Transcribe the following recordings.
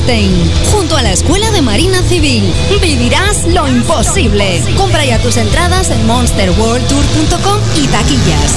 Einstein, junto a la Escuela de Marina Civil. Vivirás lo imposible. Compra ya tus entradas en monsterworldtour.com y taquillas.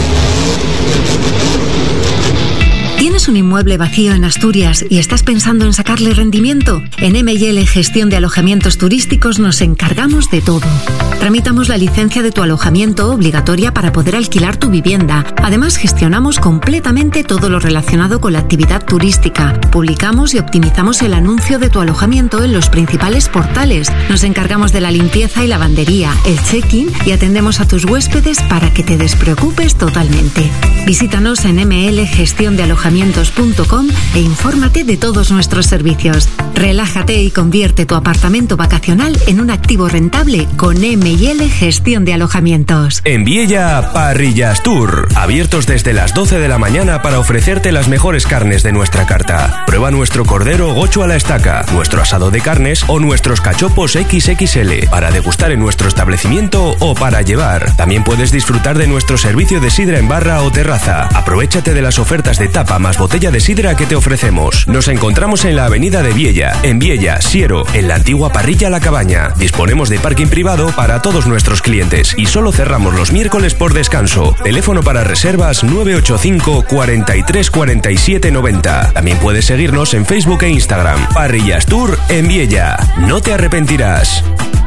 ¿Tienes un inmueble vacío en Asturias y estás pensando en sacarle rendimiento? En M&L Gestión de Alojamientos Turísticos nos encargamos de todo. Tramitamos la licencia de tu alojamiento obligatoria para poder alquilar tu vivienda. Además, gestionamos completamente todo lo relacionado con la actividad turística. Publicamos y optimizamos el anuncio de tu alojamiento en los principales portales. Nos encargamos de la limpieza y lavandería, el check-in y atendemos a tus huéspedes para que te despreocupes totalmente. Visítanos en mlgestiondealojamientos.com e infórmate de todos nuestros servicios. Relájate y convierte tu apartamento vacacional en un activo rentable con M&L Gestión de Alojamientos. En Viella, Parrillas Tour. Abiertos desde las 12 de la mañana para ofrecerte las mejores carnes de nuestra carta. Prueba nuestro cordero gocho a la estaca, nuestro asado de carnes o nuestros cachopos XXL para degustar en nuestro establecimiento o para llevar. También puedes disfrutar de nuestro servicio de sidra en barra o terraza. Aprovechate de las ofertas de tapa más botella de sidra que te ofrecemos. Nos encontramos en la avenida de Viella, en Viella, Siero, en la antigua parrilla La Cabaña. Disponemos de parking privado para todos nuestros clientes y solo cerramos los miércoles por descanso. Teléfono para reservas 985 43 47 90. También puedes seguirnos en Facebook e Instagram. Parrillas Tour en Viella. No te arrepentirás.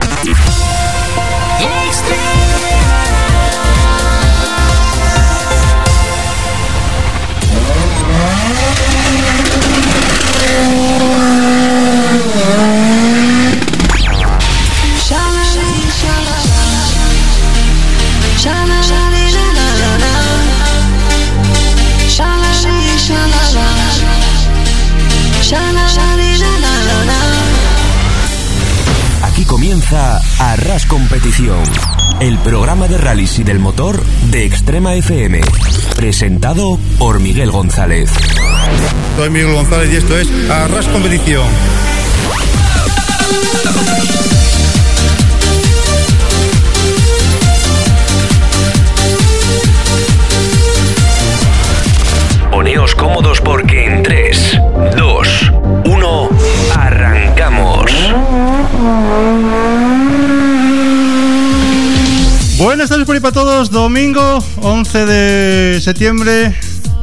Aquí comienza Arras Competición, el programa de rallies y del motor de Extrema FM, presentado por Miguel González. Soy Miguel González y esto es Arras Competición. Poneos cómodos porque en 3, 2, 1, arrancamos. Buenas tardes por ahí para todos. Domingo 11 de septiembre,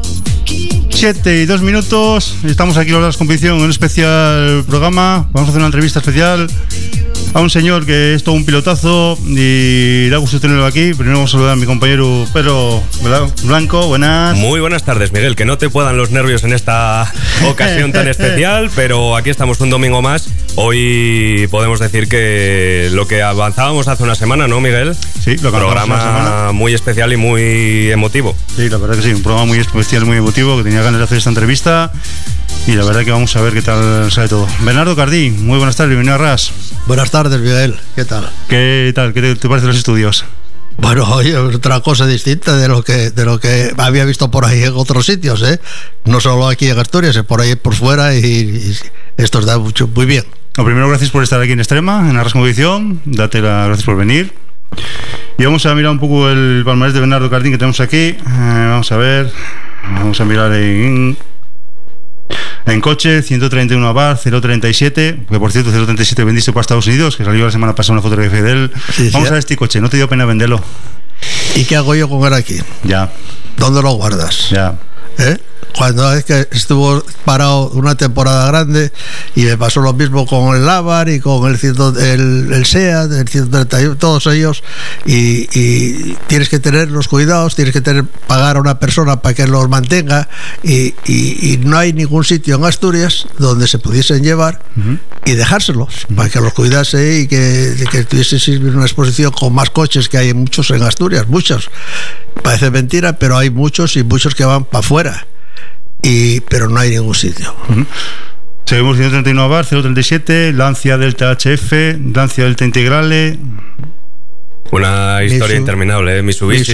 7:02. Estamos aquí en la competición en un especial programa. Vamos a hacer una entrevista especial a un señor que es todo un pilotazo y da gusto tenerlo aquí. Primero vamos a saludar a mi compañero Pedro Blanco. Buenas. Muy buenas tardes, Miguel. Que no te puedan los nervios en esta ocasión tan especial, pero aquí estamos un domingo más. Hoy podemos decir que lo que avanzábamos hace una semana, ¿no, Miguel? Sí, lo que programa muy especial y muy emotivo. Sí, la verdad que sí, un programa muy especial, muy emotivo, que tenía ganas de hacer esta entrevista. Y la verdad que vamos a ver qué tal sale todo. Bernardo Cardí, muy buenas tardes, bienvenido a RAS. Buenas tardes, Miguel, ¿qué tal? ¿Qué tal? ¿Qué te parecen los estudios? Bueno, oye, otra cosa distinta de lo que había visto por ahí en otros sitios, ¿eh? No solo aquí en Asturias, por ahí por fuera y esto está muy bien. Lo primero, gracias por estar aquí en Extrema, en Arras Competición. Date las gracias por venir. Y vamos a mirar un poco el palmarés de Bernardo Cardí que tenemos aquí. Vamos a ver. Vamos a mirar en coche, 131 bar, 037, que por cierto 037 vendiste para Estados Unidos, que salió la semana pasada una fotografía de él. Sí, vamos a ver este coche, ¿no te dio pena venderlo? ¿Y qué hago yo con él aquí? Ya. ¿Dónde lo guardas? Ya. Cuando es que estuvo parado una temporada grande y me pasó lo mismo con el Avar y con el SEAT, el 131, todos ellos, y tienes que tener los cuidados, tienes que pagar a una persona para que los mantenga y no hay ningún sitio en Asturias donde se pudiesen llevar y dejárselos para que los cuidase y que tuviese una exposición con más coches, que hay muchos en Asturias, muchos. Parece mentira, pero hay muchos y muchos que van para afuera. Pero no hay ningún sitio. Seguimos 131 bar, 037, Lancia Delta HF, Lancia Delta Integrale. Una historia interminable, ¿eh? Mitsubishi,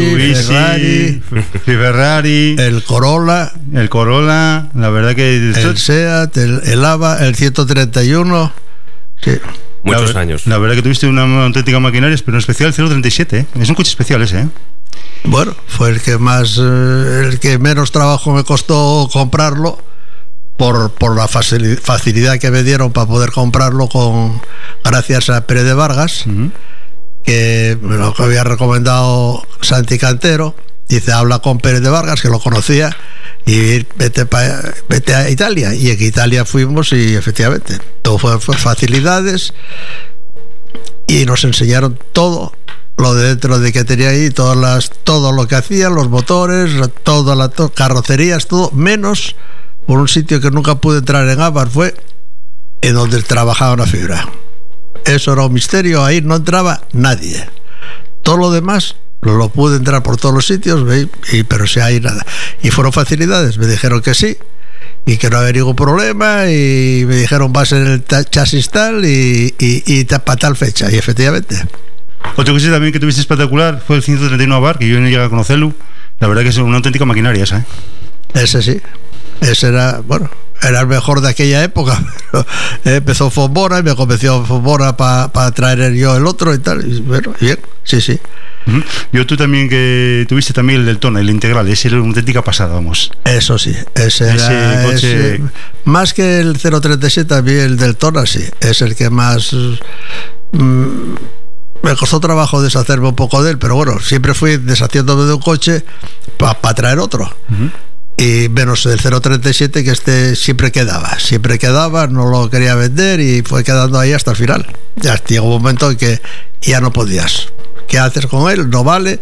Ferrari, el Corolla, la verdad que el SEAT, el Ava, el 131. Sí. Muchos años. La verdad que tuviste una auténtica maquinaria, pero en especial el 037, ¿eh? Es un coche especial ese, ¿eh? Bueno, fue el que menos trabajo me costó comprarlo, por la facilidad que me dieron para poder comprarlo gracias a Pérez de Vargas, que me lo había recomendado Santi Cantero. Dice, habla con Pérez de Vargas, que lo conocía, y vete a Italia. Y en Italia fuimos y efectivamente todo fue facilidades, y nos enseñaron todo lo de dentro de que tenía ahí, todo lo que hacían, los motores, todas las carrocerías, todo, menos por un sitio que nunca pude entrar en Ámbar, fue en donde trabajaba la fibra. Eso era un misterio, ahí no entraba nadie. Todo lo demás lo pude entrar por todos los sitios, pero si hay nada. Y fueron facilidades, me dijeron que sí, y que no había ningún problema, y me dijeron, vas en el chasis tal y para tal fecha, y efectivamente. Otro que sí también que tuviste espectacular fue el 131 Abarth, que yo no llegué a conocerlo. La verdad que es una auténtica maquinaria esa, ¿eh? Ese sí, ese era, bueno, era el mejor de aquella época. Empezó Fombora y me convenció Fombora para traer yo el otro y tal, y bueno, bien, sí. Yo tú también que tuviste también el Deltona, el integral, ese era una auténtica pasada, vamos. Eso sí, ese coche... más que el 037, también el Deltona sí, es el que más... me costó trabajo deshacerme un poco de él, pero bueno, siempre fui deshaciéndome de un coche para traer otro. Y menos el 037, que siempre quedaba, no lo quería vender y fue quedando ahí hasta el final. Ya llegó un momento en que ya no podías. ¿Qué haces con él? No vale.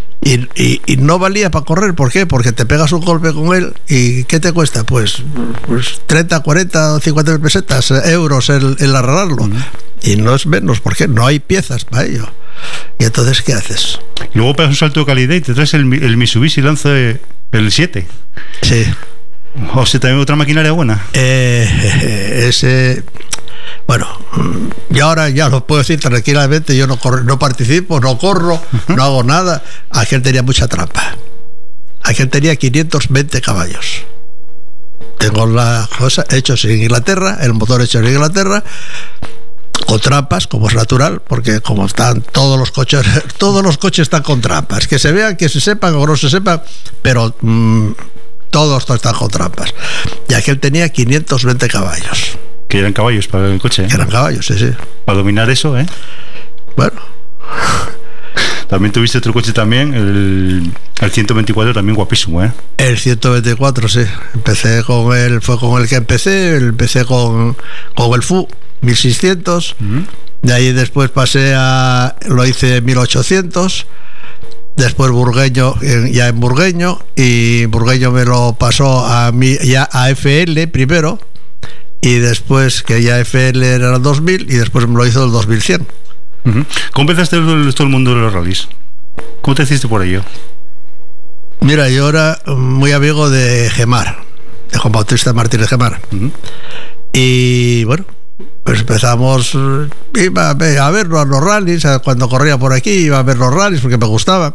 Y no valía para correr. ¿Por qué? Porque te pegas un golpe con él y ¿qué te cuesta? Pues 30, 40, 50 mil pesetas, euros el arreglarlo. Y no es menos, porque no hay piezas para ello. Y entonces, ¿qué haces? Y luego pegas un salto de calidad y te traes el Mitsubishi Lancer, el 7. Sí. O sea, también otra maquinaria buena. Ese... Bueno, y ahora ya lo puedo decir tranquilamente, yo no participo, no corro, no hago nada. Aquel tenía mucha trampa. Aquel tenía 520 caballos. Tengo la cosa hechos en Inglaterra, el motor hecho en Inglaterra, con trampas, como es natural, porque como están todos los coches están con trampas. Que se vean, que se sepan o no se sepan, pero todos están con trampas. Y aquel tenía 520 caballos. Que eran caballos para el coche, ¿eh? Que eran caballos, sí. Para dominar eso, ¿eh? Bueno. También tuviste otro coche también, el 124, también guapísimo, ¿eh? El 124, sí. Fue con el que empecé con el FU 1600. De ahí después lo hice 1800. Después Burgueño, ya en Burgueño, y Burgueño me lo pasó a mí, ya a FL primero, y después que ya FL era el 2000, y después me lo hizo el 2100. ¿Cómo empezaste todo el mundo de los rallies? ¿Cómo te hiciste por ello? Mira, yo era muy amigo de Gemar, de Juan Bautista Martínez Gemar. Y bueno, pues empezamos, iba a verlo a los rallies, cuando corría por aquí iba a ver los rallies porque me gustaban.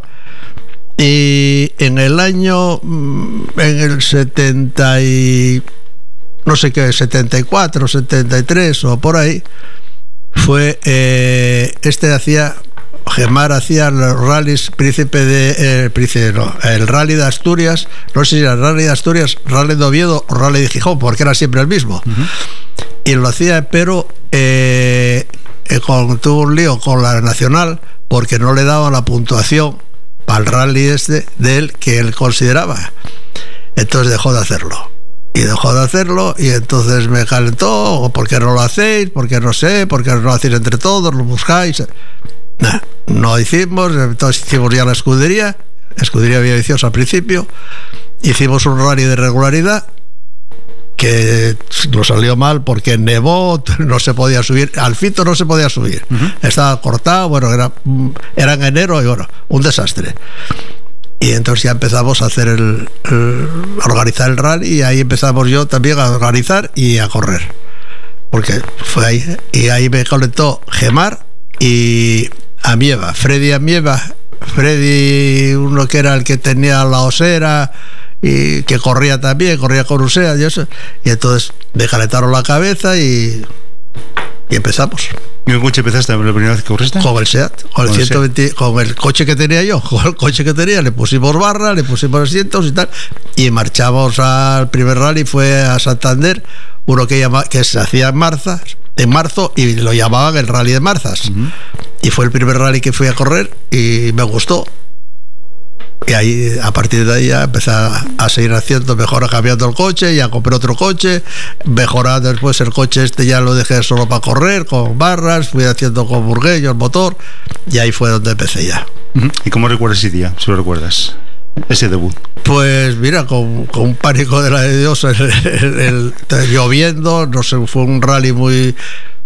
Y en el año, en el 70 y no sé qué, 74, 73 o por ahí, fue Gemar hacía los rallies el rally de Asturias, no sé si era el rally de Asturias, rally de Oviedo o rally de Gijón, porque era siempre el mismo. Y lo hacía, pero tuvo un lío con la Nacional porque no le daban la puntuación para el rally de él que él consideraba. Entonces dejó de hacerlo. Y entonces me calentó: ¿por qué no lo hacéis? ¿Por qué no sé? ¿Por qué no lo hacéis entre todos? ¿Lo buscáis? No hicimos. Entonces hicimos ya la escudería Villaviciosa al principio. Hicimos un rally de regularidad que nos salió mal porque nevó, no se podía subir, al Fito no se podía subir, estaba cortado, bueno, era en enero y bueno, un desastre. Y entonces ya empezamos a hacer a organizar el rally, y ahí empezamos yo también a organizar y a correr, porque fue ahí, y ahí me conectó Gemar y Amieva, Freddy, uno que era el que tenía la osera y que corría también, corría con Usea y eso, y entonces me calentaron la cabeza y Y empezamos. ¿Y en coche empezaste la primera vez que corriste? Con el SEAT, con el 120, con el coche que tenía yo, con el coche que tenía, le pusimos barra, le pusimos asientos y tal, y marchamos al primer rally, fue a Santander, uno que se hacía en marzo, y lo llamaban el Rally de Marzas. Y fue el primer rally que fui a correr y me gustó. Y ahí, a partir de ahí, ya empecé a seguir haciendo, cambiando el coche, ya compré otro coche, mejorando después el coche ya lo dejé solo para correr, con barras, fui haciendo con burgueño, el motor, y ahí fue donde empecé ya. ¿Y cómo recuerdas ese día, si lo recuerdas? Ese debut. Pues mira, con un pánico de la de Dios, lloviendo, no sé, fue un rally muy...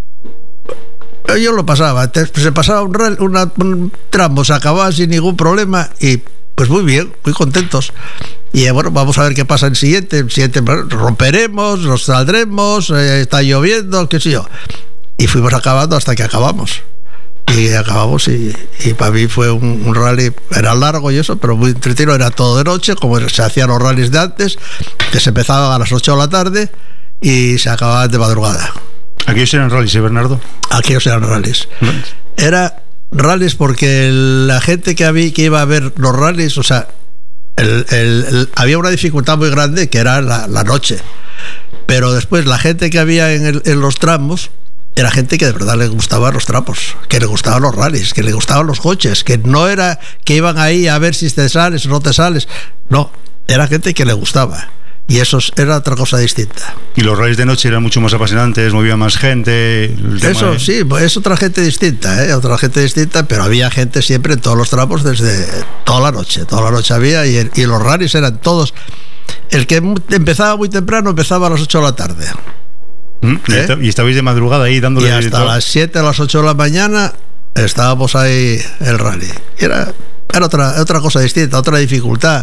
Yo lo pasaba, se pasaba un tramo, se acababa sin ningún problema y pues muy bien, muy contentos. Y bueno, vamos a ver qué pasa en el siguiente. Romperemos, nos saldremos, está lloviendo, qué sé yo. Y fuimos acabando hasta que acabamos. Y acabamos y para mí fue un rally, era largo y eso, pero muy entretenido, era todo de noche, como se hacían los rallies de antes, que se empezaban a las 8 de la tarde y se acababan de madrugada. ¿Aquellos eran rallies, Bernardo? Aquellos eran rallies. Era rallies porque la gente que iba a ver los rallies, o sea, había una dificultad muy grande que era la noche, pero después la gente que había en los tramos era gente que de verdad le gustaban los tramos, que le gustaban los rallies, que le gustaban los coches, que no era que iban ahí a ver si te sales o no te sales, no, era gente que le gustaba. Y eso era otra cosa distinta. Y los rallies de noche eran mucho más apasionantes, movía más gente. Eso sí, es otra gente distinta, otra gente distinta, pero había gente siempre en todos los tramos desde toda la noche había, y los rallies eran todos. El que empezaba muy temprano empezaba a las 8 de la tarde. Y estabais de madrugada ahí dándole... Y hasta las 7, a las 8 de la mañana estábamos ahí el rally. Y era otra cosa distinta, otra dificultad.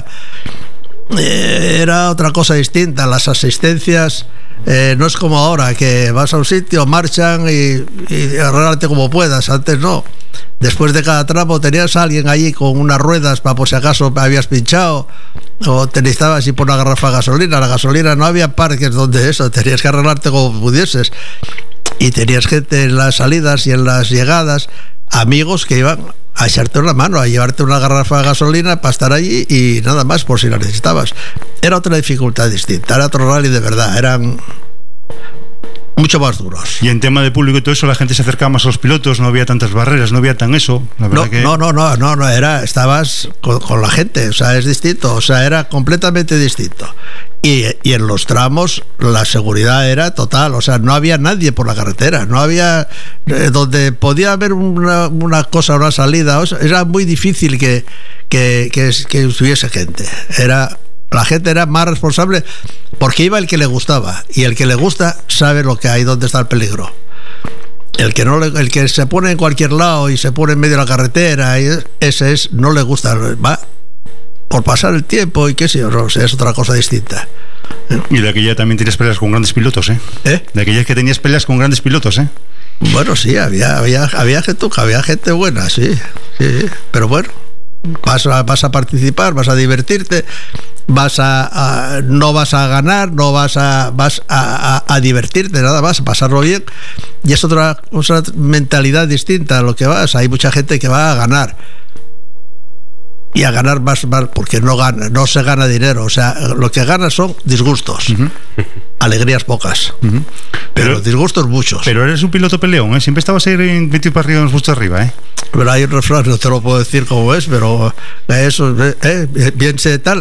Era otra cosa distinta. Las asistencias no es como ahora, que vas a un sitio, marchan y arreglarte como puedas. Antes no. Después de cada tramo tenías a alguien allí con unas ruedas para por si acaso habías pinchado, o te necesitabas ir por una garrafa de gasolina. La gasolina, no había parques donde eso, tenías que arreglarte como pudieses. Y tenías gente en las salidas y en las llegadas, amigos que iban a echarte una mano, a llevarte una garrafa de gasolina para estar allí y nada más por si la necesitabas. Era otra dificultad distinta, era otro rally de verdad, eran mucho más duros. Y en tema de público y todo eso, la gente se acercaba más a los pilotos, no había tantas barreras, no había tan eso. La verdad no, estabas con la gente, o sea, es distinto, o sea, era completamente distinto. Y en los tramos la seguridad era total, o sea, no había nadie por la carretera, no había donde podía haber una cosa, una salida, o sea, era muy difícil que estuviese gente. La gente era más responsable porque iba el que le gustaba, y el que le gusta sabe lo que hay, dónde está el peligro. El que se pone en cualquier lado y se pone en medio de la carretera, no le gusta, va por pasar el tiempo y qué sé yo, no, es otra cosa distinta. Y de aquella también tienes peleas con grandes pilotos, De aquellas que tenías peleas con grandes pilotos, Bueno, sí, había gente buena, sí, pero bueno, vas a participar, vas a divertirte, no vas a ganar, vas a divertirte, nada más, a pasarlo bien. Y es otra mentalidad distinta a lo que vas. Hay mucha gente que va a ganar, y a ganar más porque no se gana dinero, o sea, lo que gana son disgustos, alegrías pocas, pero disgustos muchos. Pero eres un piloto peleón, siempre estabas ahí metido para arriba, justo arriba, Pero hay un refrán, no te lo puedo decir cómo es, pero eso, bien se tal,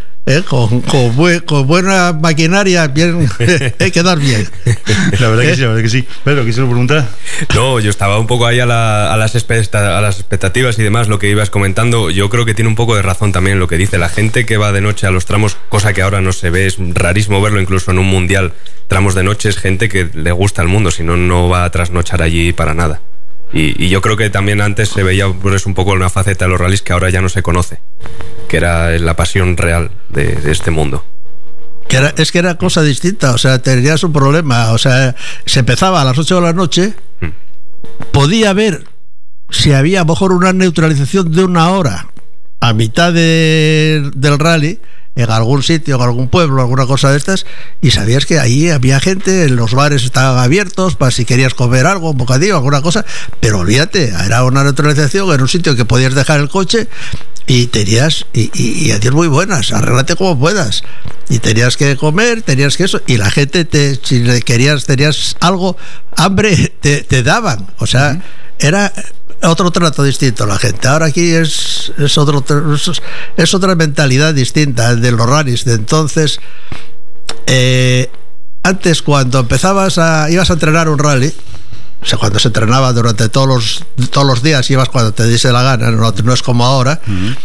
con buena maquinaria, bien, quedar bien. La verdad que sí. Pero ¿qué se lo pregunta? No, yo estaba un poco ahí a las expectativas y demás, lo que ibas comentando. Yo creo que tiene un poco de razón también lo que dice. La gente que va de noche a los tramos, cosa que ahora no se ve, es rarísimo verlo incluso en un mundial. Tramos de noche es gente que le gusta el mundo, si no, no va a trasnochar allí para nada. Y yo creo que también antes se veía pues, un poco una faceta de los rallies que ahora ya no se conoce, que era la pasión real de este mundo. Es que era cosa distinta, o sea, tenías un problema, o sea, se empezaba a las 8 de la noche, podía haber, si había a lo mejor una neutralización de una hora a mitad del rally, en algún sitio, en algún pueblo, alguna cosa de estas, y sabías que ahí había gente, los bares estaban abiertos para si querías comer algo, un bocadillo, alguna cosa, pero olvídate, era una neutralización, era un sitio que podías dejar el coche y tenías, y adiós muy buenas, arréglate como puedas, y tenías que comer, tenías que eso, y la gente, si tenías algo, hambre, te daban, o sea, era otro trato distinto la gente. Ahora aquí es otra mentalidad distinta de los rallies de entonces. Antes, cuando ibas a entrenar un rally, o sea, cuando se entrenaba durante todos los días, ibas cuando te diese la gana, no es como ahora.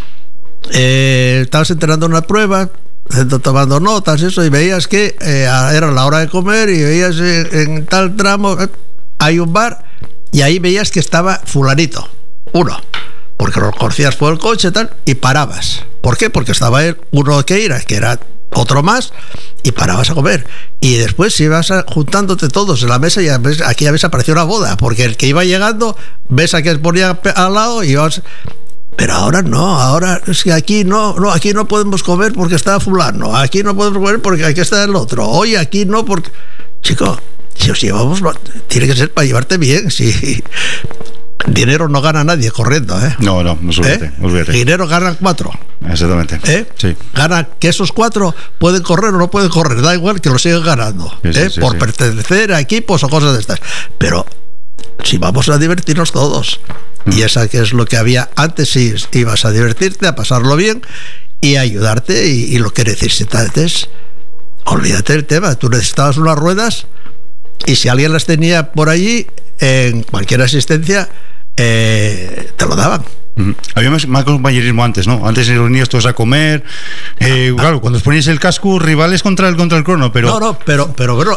Estabas entrenando una prueba, tomando notas, eso, y veías que era la hora de comer, y veías en tal tramo hay un bar, y ahí veías que estaba fulanito, uno, porque lo conocías por el coche tal, y parabas. ¿Por qué? Porque estaba uno que era otro más, y parabas a comer. Y después ibas juntándote todos en la mesa, y aquí ya ves, apareció una boda, porque el que iba llegando, ves a que ponía al lado y ibas. Pero ahora no, ahora es que aquí no podemos comer porque está fulano, aquí no podemos comer porque aquí está el otro, hoy aquí no porque... Chico, si os llevamos, tiene que ser para llevarte bien. Si dinero no gana nadie corriendo, ¿eh? No, olvídate. Dinero ganan 4. Exactamente. Sí. Gana que esos 4 pueden correr o no pueden correr, da igual que lo sigan ganando, sí, por pertenecer a equipos o cosas de estas. Pero si vamos a divertirnos todos, y esa que es lo que había antes, sí, ibas a divertirte, a pasarlo bien y a ayudarte, y lo que necesitas, olvídate del tema. Tú necesitabas unas ruedas, y si alguien las tenía por allí, en cualquier asistencia, te lo daban. Había más compañerismo antes, ¿no? Antes reunías todos a comer. Claro, cuando os poníais el casco, rivales contra el crono, pero... pero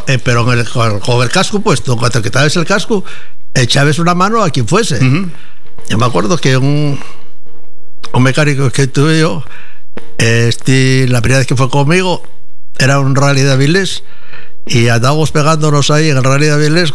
con el casco puesto, cuando que traes el casco, echabas una mano a quien fuese. Yo me acuerdo que un mecánico que tuve yo, la primera vez que fue conmigo, era un rally de Avilés, y andábamos pegándonos ahí en el rally de Avilés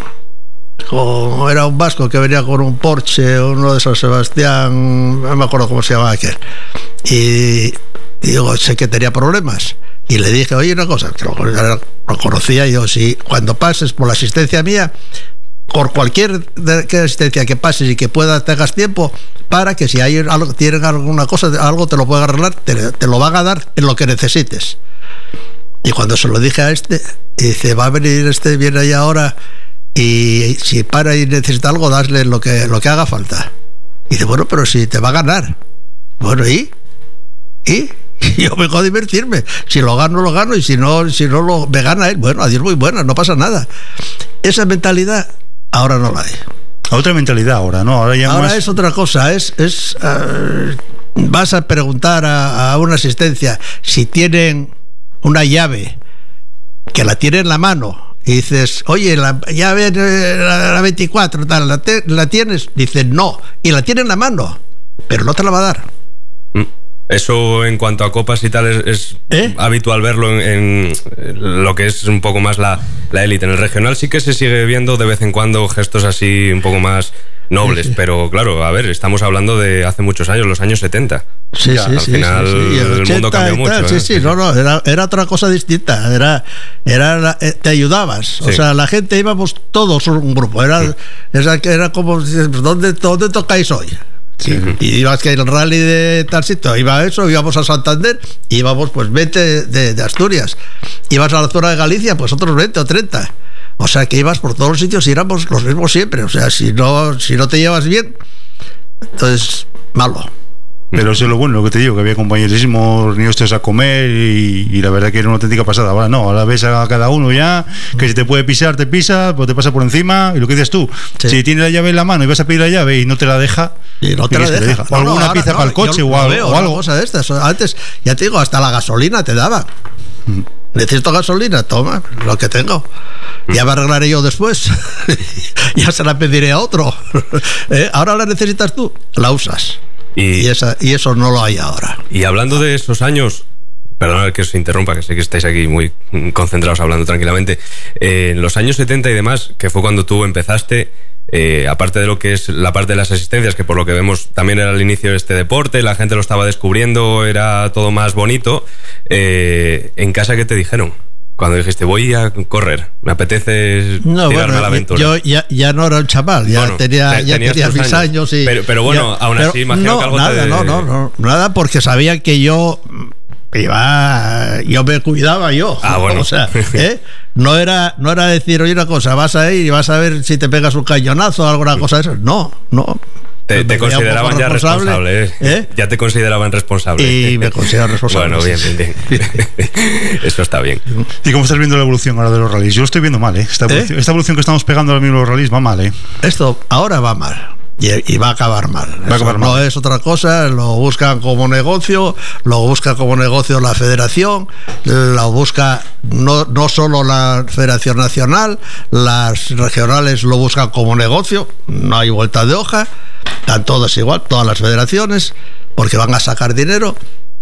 era un vasco que venía con un Porsche, uno de San Sebastián, no me acuerdo cómo se llamaba aquel, y digo, sé que tenía problemas, y le dije, oye, una cosa, que lo conocía yo, si cuando pases por la asistencia mía, por cualquier asistencia que pases y que tengas tiempo, para que si hay tienen alguna cosa, algo te lo pueden arreglar, te lo van a dar en lo que necesites. Y cuando se lo dije a dice, va a venir viene ahí ahora, y si para y necesita algo, dasle lo que haga falta. Y dice, bueno, pero si te va a ganar. Bueno, ¿y? Yo vengo a divertirme. Si lo gano, y si no me gana él, bueno, adiós, muy buena, no pasa nada. Esa mentalidad ahora no la hay. Otra mentalidad ahora, ¿no? Ahora es otra cosa, vas a preguntar a una asistencia si tienen una llave, que la tiene en la mano, y dices, oye, la llave, la 24, tal, ¿la tienes? Dice, no, y la tiene en la mano, pero no te la va a dar. Eso en cuanto a copas y tal es habitual verlo en lo que es un poco más la élite. En el regional sí que se sigue viendo de vez en cuando gestos así un poco más nobles, pero claro, a ver, estamos hablando de hace muchos años, los años 70. Sí, al final el mundo cambió mucho. Era otra cosa distinta. Te ayudabas. Sí. O sea, la gente íbamos todos un grupo. Era como, ¿dónde tocáis hoy? Sí. Y ibas que el rally de tal sitio, íbamos a Santander, íbamos pues 20 de Asturias. Ibas a la zona de Galicia, pues otros 20 o 30. O sea, que ibas por todos los sitios y éramos los mismos siempre. O sea, si no te llevas bien, entonces, malo. Pero eso es lo bueno, lo que te digo, que había compañerismo, reunidos todos a comer, y la verdad que era una auténtica pasada. Ahora no, ahora ves a cada uno ya, que si te puede pisar, te pisa, pues te pasa por encima, y lo que dices tú, si tiene la llave en la mano y vas a pedir la llave y no te la deja, y no te la deja. O alguna pieza para el coche o algo. Cosa de estas. Antes, ya te digo, hasta la gasolina te daba. Necesito gasolina, toma, lo que tengo. Ya me arreglaré yo después. Ya se la pediré a otro. Ahora la necesitas tú, la usas. Y eso no lo hay ahora. Y hablando de esos años, perdonad que os interrumpa, que sé que estáis aquí muy concentrados hablando tranquilamente. En los años 70 y demás, que fue cuando tú empezaste, aparte de lo que es la parte de las asistencias, que por lo que vemos también era el inicio de este deporte, la gente lo estaba descubriendo, era todo más bonito. ¿En casa qué te dijeron? Cuando dijiste, voy a correr, me apetece tirarme a la aventura. Yo ya no era un chaval, ya tenía mis años. Y, pero bueno, aún así imagino que algo nada, porque sabía que yo me cuidaba yo. Bueno. O sea, no era decir, oye, una cosa, vas a ir y vas a ver si te pegas un cañonazo o alguna cosa de eso. No. Te consideraban ya responsable, Ya te consideraban responsable. Y me considero responsable. Bueno, bien. Eso está bien. ¿Y cómo estás viendo la evolución ahora de los rallies? Yo lo estoy viendo mal, Esta evolución que estamos pegando ahora mismo los rallies va mal, Esto ahora va mal. Y va a acabar mal. No es otra cosa, lo buscan como negocio, la federación, lo busca no solo la Federación Nacional, las regionales lo buscan como negocio, no hay vuelta de hoja, están todas igual, todas las federaciones, porque van a sacar dinero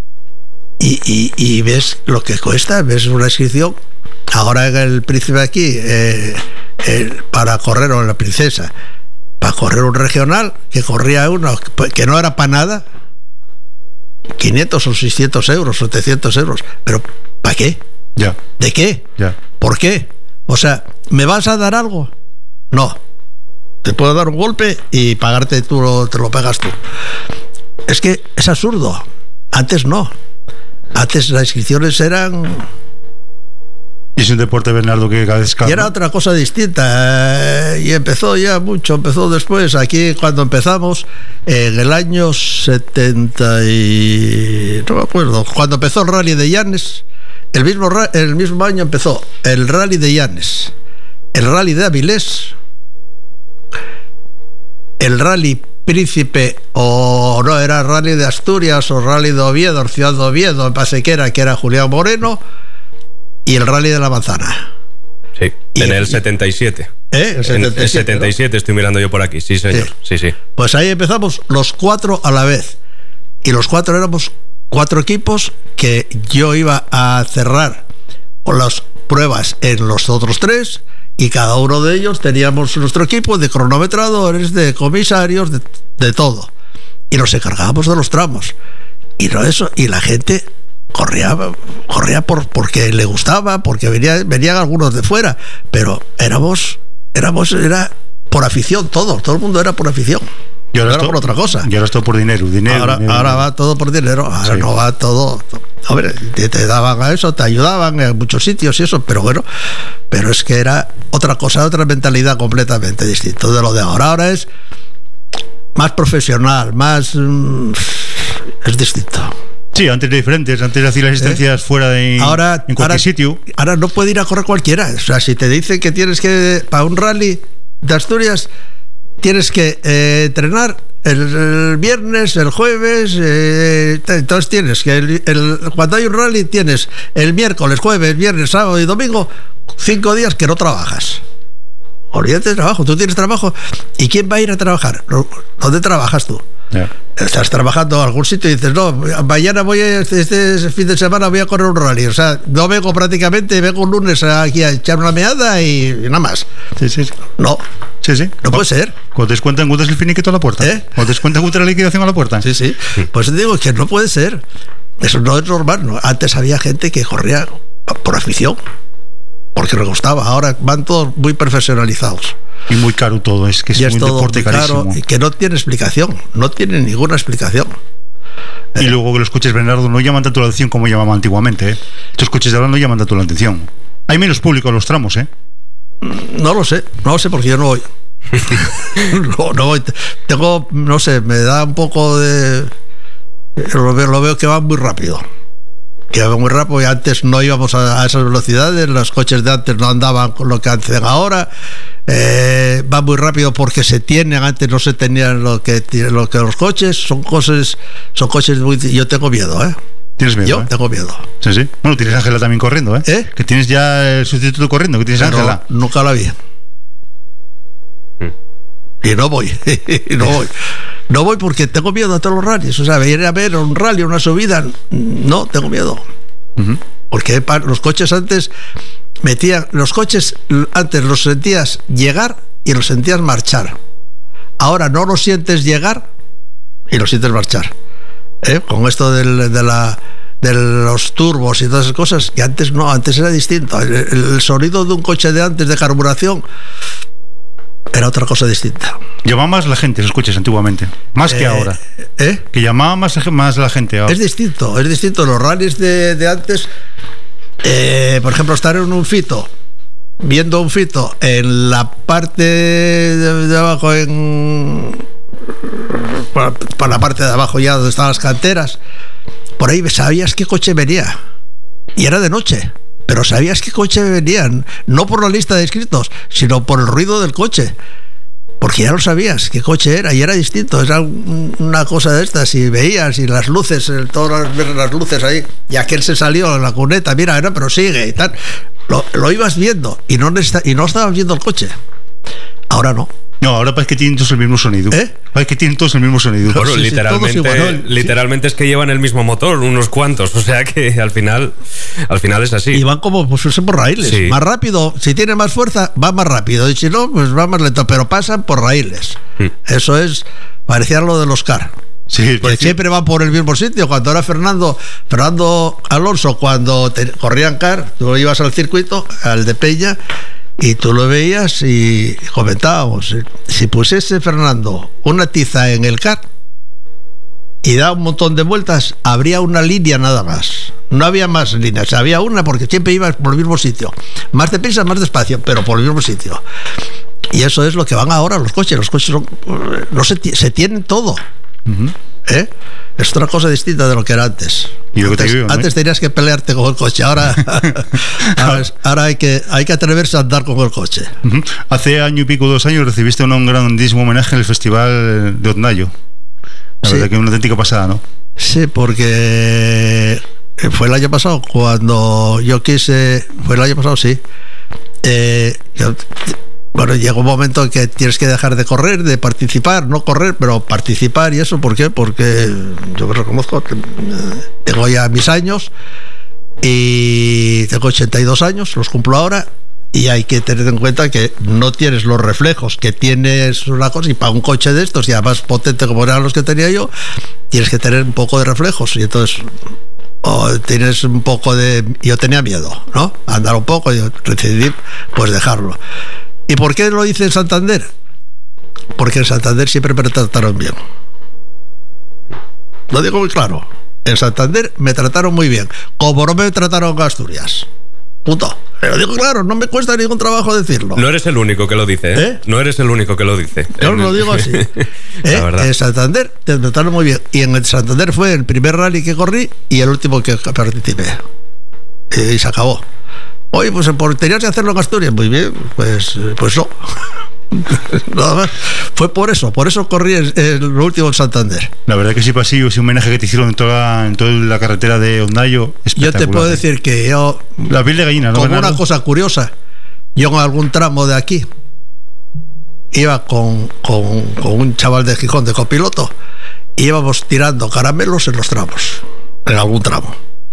y ves lo que cuesta, ves una inscripción. Ahora en el Príncipe aquí, para correr, o en la Princesa, para correr un regional, que corría uno que no era para nada, 500 o 600 euros, 700 euros. ¿Pero para qué? Ya. ¿De qué? Ya. ¿Por qué? O sea, ¿me vas a dar algo? No. Te puedo dar un golpe y pagarte tú, te lo pagas tú. Es que es absurdo. Antes no. Antes las inscripciones eran... Y es un deporte, Bernardo, que cada vez y era otra cosa distinta, y empezó después. Aquí cuando empezamos, en el año 70 y... no me acuerdo, cuando empezó el Rally de Llanes, el mismo año empezó el Rally de Llanes, el Rally de Avilés, el Rally Príncipe, o no, era Rally de Asturias, o Rally de Oviedo, Ciudad de Oviedo, en Pasequera, que era Julián Moreno, y el Rally de la Manzana. Sí, en el 77. El 77, en el 77, ¿no? Estoy mirando yo por aquí, sí, señor. Sí. Pues ahí empezamos los 4 a la vez. Y los 4 éramos 4 equipos que yo iba a cerrar con las pruebas en los otros 3, y cada uno de ellos teníamos nuestro equipo de cronometradores, de comisarios, de todo. Y nos encargábamos de los tramos. Y no eso, y la gente corría porque le gustaba, porque venían algunos de fuera, pero era por afición, todo el mundo era por afición. Y ahora era por otra cosa. Y ahora es todo por dinero. Ahora va todo por dinero. Ahora sí. No va todo. Hombre, te daban a eso, te ayudaban en muchos sitios y eso, pero bueno, pero es que era otra cosa, otra mentalidad completamente distinta de lo de ahora. Ahora es más profesional, más es distinto. Sí, antes de diferentes, antes de hacer las asistencias fuera en cualquier sitio. Ahora no puede ir a correr cualquiera. O sea, si te dicen que tienes que, para un rally de Asturias, tienes que entrenar el viernes, el jueves, entonces tienes que cuando hay un rally tienes el miércoles, jueves, viernes, sábado y domingo, 5 días que no trabajas. Olvídate de trabajo, tú tienes trabajo. ¿Y quién va a ir a trabajar? ¿Dónde trabajas tú? Yeah. Estás trabajando en algún sitio y dices, no, mañana este fin de semana voy a correr un rally. O sea, no vengo vengo un lunes aquí a echar una meada y nada más. Sí. No. Sí. No puede ser. Cuando descuentan, ¿cuánto es el finiquito a la puerta? Cuando descuentan, ¿cuánto es la liquidación a la puerta? Sí. Pues te digo que no puede ser. Eso no es normal, ¿no? Antes había gente que corría por afición, porque le gustaba. Ahora van todos muy profesionalizados. Y muy caro todo, es que es un deporte carísimo. Caro y que no tiene explicación, no tiene ninguna explicación. Y luego que los coches, Bernardo, no llaman tanto la atención como llamaban antiguamente. Estos coches de ahora no llaman tanto la atención. Hay menos público en los tramos, No lo sé porque yo no voy. no voy. Tengo, no sé, me da un poco de... Lo veo que va muy rápido. Que va muy rápido, y antes no íbamos a esas velocidades, los coches de antes no andaban con lo que hacen ahora. Va muy rápido porque antes no se tenían lo que los coches, son coches muy... Yo tengo miedo, ¿Tienes miedo? Yo tengo miedo. Sí. Bueno, tienes a Ángela también corriendo, Que tienes ya el sustituto corriendo, que tienes a Ángela. Nunca la vi. Y no voy. No voy porque tengo miedo a todos los rallies. O sea, ir a ver un rally, una subida, no, tengo miedo. Porque los coches antes antes los sentías llegar y los sentías marchar. Ahora no los sientes llegar y los sientes marchar. Con esto de los turbos y todas esas cosas, que antes no, antes era distinto. El sonido de un coche de antes de carburación era otra cosa distinta. Llamaba más la gente esos coches antiguamente, más que ahora. Que llamaba más la gente ahora. Es distinto. Los rallies de antes, por ejemplo, estar en un fito, viendo un fito en la parte de abajo, por la parte de abajo ya donde estaban las canteras, por ahí sabías qué coche venía, y era de noche, pero sabías qué coche venían, no por la lista de inscritos, sino por el ruido del coche, porque ya lo sabías qué coche era, y era distinto. Era una cosa de estas, y veías, y las luces, todas las luces ahí, y aquel se salió en la cuneta, mira, pero sigue y tal, lo ibas viendo, y no estabas viendo el coche. Ahora no. No, ahora parece que tienen todos el mismo sonido. Parece que tienen todos el mismo sonido. Bueno, sí, literalmente es que llevan el mismo motor, unos cuantos. O sea que al final es así. Y van como pues por raíles. Sí. Más rápido, si tiene más fuerza, va más rápido. Y si no, pues va más lento. Pero pasan por raíles. Eso es, parecía lo de los CAR. Sí, que siempre van por el mismo sitio. Cuando era Fernando Alonso, cuando corrían CAR, tú ibas al circuito, al de Peña, y tú lo veías y comentábamos, si pusiese Fernando una tiza en el CAR y da un montón de vueltas, habría una línea nada más. No había más líneas, había una, porque siempre ibas por el mismo sitio. Más deprisa, más despacio, pero por el mismo sitio. Y eso es lo que van ahora los coches. Los coches se tienen todo. Es otra cosa distinta de lo que era antes. Antes tenías que pelearte con el coche, ahora hay que atreverse a andar con el coche. Hace año y pico, 2 años, recibiste un grandísimo homenaje en el Festival de Ondayo. La verdad que es una auténtica pasada, ¿no? Sí, porque fue el año pasado cuando yo quise. Fue el año pasado, sí. Bueno, llega un momento en que tienes que dejar de correr, de participar, no correr, pero participar. ¿Y eso por qué? Porque yo me reconozco, tengo ya mis años y tengo 82 años, los cumplo ahora, y hay que tener en cuenta que no tienes los reflejos que tienes una cosa, y para un coche de estos, y además potente como eran los que tenía yo, tienes que tener un poco de reflejos, y entonces tienes un poco de... Yo tenía miedo, ¿no? Andar un poco, y yo decidí pues dejarlo. ¿Y por qué lo hice en Santander? Porque en Santander siempre me trataron bien. Lo digo muy claro. En Santander me trataron muy bien, como no me trataron en Asturias. Punto. Pero digo claro, no me cuesta ningún trabajo decirlo. No eres el único que lo dice, No eres el único que lo dice. Yo lo digo así. En Santander te trataron muy bien. Y en Santander fue el primer rally que corrí y el último que participé. Y se acabó. Oye, pues tenías que hacerlo en Asturias. Muy bien, pues no. Nada más. Fue por eso corrí el último en Santander. La verdad que sí, pasillo, ese homenaje que te hicieron en toda la carretera de Ondayo, yo te puedo decir que yo, la piel de gallina, ¿no? Como una cosa curiosa, yo en algún tramo de aquí iba con un chaval de Gijón de copiloto, y íbamos tirando caramelos en los tramos, en algún tramo.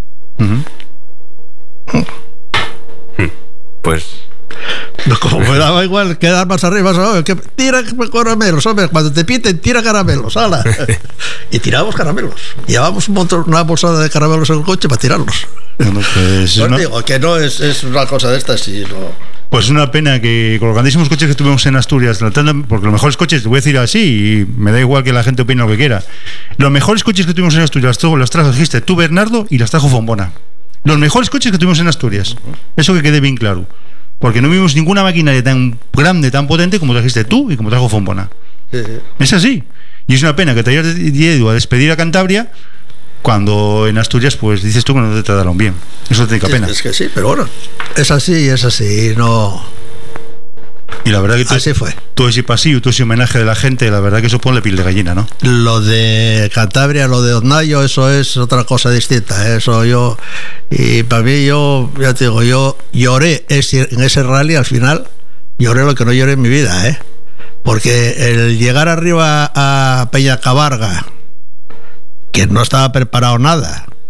Pues como me daba igual quedar más arriba, ¿sabes? Que tira caramelos, hombre, cuando te piten, tira caramelos, ¡hala! Y tirábamos caramelos. Llevábamos una bolsada de caramelos en el coche para tirarlos. Bueno, pues digo que no es una cosa de estas, sino... Pues es una pena que con los grandísimos coches que tuvimos en Asturias, porque los mejores coches, te voy a decir así, y me da igual que la gente opine lo que quiera, los mejores coches que tuvimos en Asturias las trajiste tú, Bernardo, y las trajo Fombona. Los mejores coches que tuvimos en Asturias. Eso que quede bien claro. Porque no vimos ninguna maquinaria tan grande, tan potente como trajiste tú y como trajo Fombona. Es así. Y es una pena que te hayas ido a despedir a Cantabria cuando en Asturias pues dices tú que no te trataron bien. Eso te da pena. Es que sí, pero bueno, es así, no... Y la verdad que así fue. Todo ese pasillo, todo ese homenaje de la gente, la verdad que eso pone piel de gallina, ¿no? Lo de Cantabria, lo de Ondayo, eso es otra cosa distinta. Eso y para mí, ya te digo, yo lloré en ese rally al final, lloré lo que no lloré en mi vida, porque el llegar arriba a Peñacabarga, que no estaba preparado nada,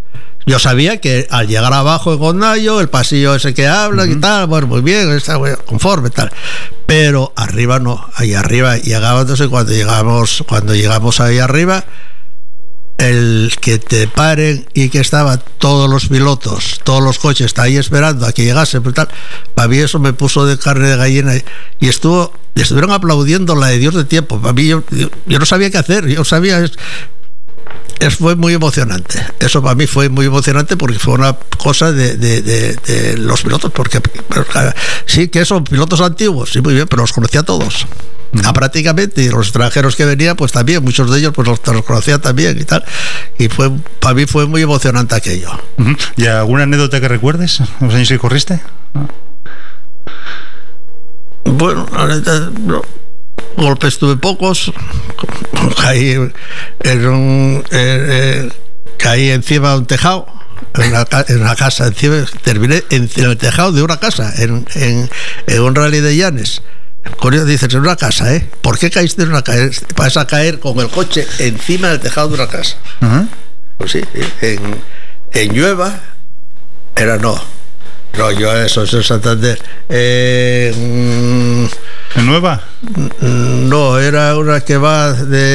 Yo sabía que al llegar abajo en Gondayo, el pasillo ese que habla y tal, bueno, muy bien, está conforme tal. Pero arriba no, ahí arriba llegaba, entonces cuando llegamos ahí arriba, el que te paren y que estaban todos los pilotos, todos los coches ahí esperando a que llegase, pues tal, para mí eso me puso de carne de gallina y estuvieron aplaudiendo la de Dios de tiempo. Para mí yo no sabía qué hacer, yo sabía... Fue muy emocionante. Eso para mí fue muy emocionante porque fue una cosa de los pilotos, porque sí que son pilotos antiguos, sí, muy bien, pero los conocía a todos. Prácticamente, y los extranjeros que venían, pues también, muchos de ellos pues los conocía también y tal. Y para mí fue muy emocionante aquello. ¿Y alguna anécdota que recuerdes? ¿Los años que corriste? Bueno, no. Golpes tuve pocos, caí encima de un tejado, en una casa encima, terminé en el tejado de una casa, en un rally de Llanes. Curioso, dices, en una casa, ¿eh? ¿Por qué caíste en una casa? Vas a caer con el coche encima del tejado de una casa. Pues sí, en Llueva, yo eso es en Santander. ¿En Nueva? No, era una que va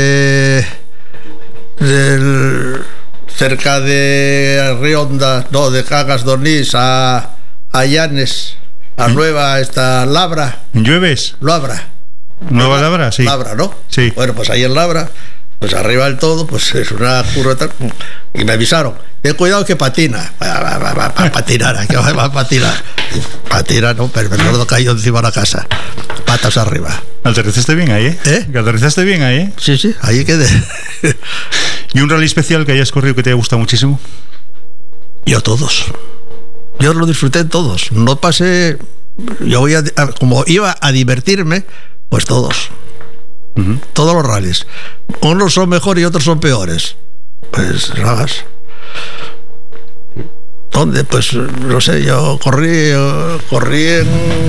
cerca de Rionda, no, de Cagas Donís a Llanes, a Nueva, esta Labra. ¿En Llueves? Labra. ¿Nueva Labra? Sí. Labra, ¿no? Sí. Bueno, pues ahí en Labra, pues arriba del todo, pues es una curva tal, y me avisaron, ten cuidado que patina. Va a patinar, que va a patinar. Patina, no, pero no cayó encima de la casa. Patas arriba. ¿Aterrizaste bien ahí, eh? ¿Que aterrizaste bien ahí, eh? Sí, ahí quedé. ¿Y un rally especial que hayas corrido que te haya gustado muchísimo? Yo todos. Yo lo disfruté en todos. No pasé... como iba a divertirme, pues todos. Todos los rallies. Unos son mejores y otros son peores. Pues nada más. ¿Dónde? Pues no sé, yo corrí en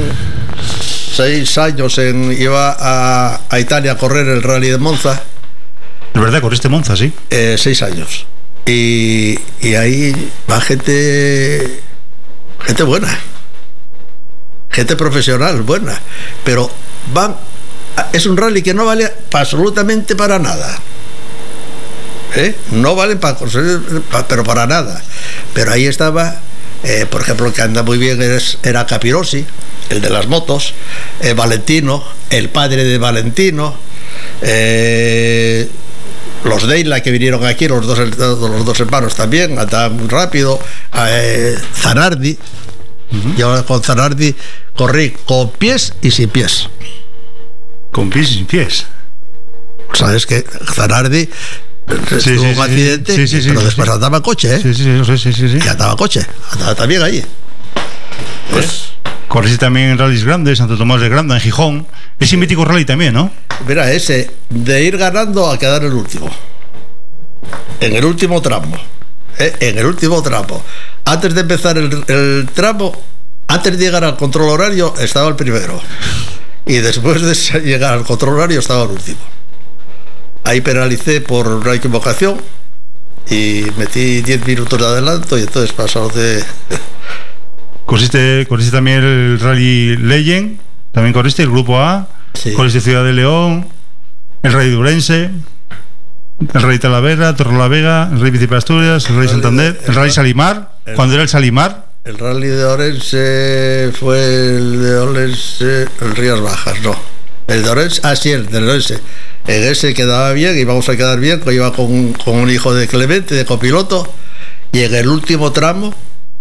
6 años, iba a Italia a correr el rally de Monza. ¿De verdad corriste Monza, sí? 6 años. Y ahí va gente buena, gente profesional buena, pero es un rally que no vale absolutamente para nada. No valen pero para nada. Pero ahí estaba, por ejemplo, el que anda muy bien era Capirossi, el de las motos, Valentino, el padre de Valentino, los Deila que vinieron aquí, los dos hermanos también, andaban muy rápido, Zanardi. Yo con Zanardi corrí con pies y sin pies. ¿Con pies y sin pies? Sabes que Zanardi tuvo un accidente, pero después andaba en coche, ¿eh? Sí. Y andaba en coche, andaba también allí. Pues corriste también en rallies grandes, Santo Tomás de Granda, en Gijón. Ese mítico rally también, ¿no? Mira, ese de ir ganando a quedar el último. En el último tramo. En el último tramo. Antes de empezar el tramo, antes de llegar al control horario, estaba el primero. Y después de llegar al control horario, estaba el último. Ahí penalicé por una equivocación y metí 10 minutos de adelanto y entonces pasó de... Corriste también el Rally Legend, también corriste el Grupo A, sí. Corriste Ciudad de León, el Rally Durense, el Rally Talavera, Torrelavega, el Rally Príncipe de Asturias, el Rally Santander, el Rally Salimar, cuando era el Salimar. El Rally de Orense fue el Rías Bajas, no. El de Orense, el de Orense. En ese quedaba bien, íbamos a quedar bien, que iba con un hijo de Clemente, de copiloto, y en el último tramo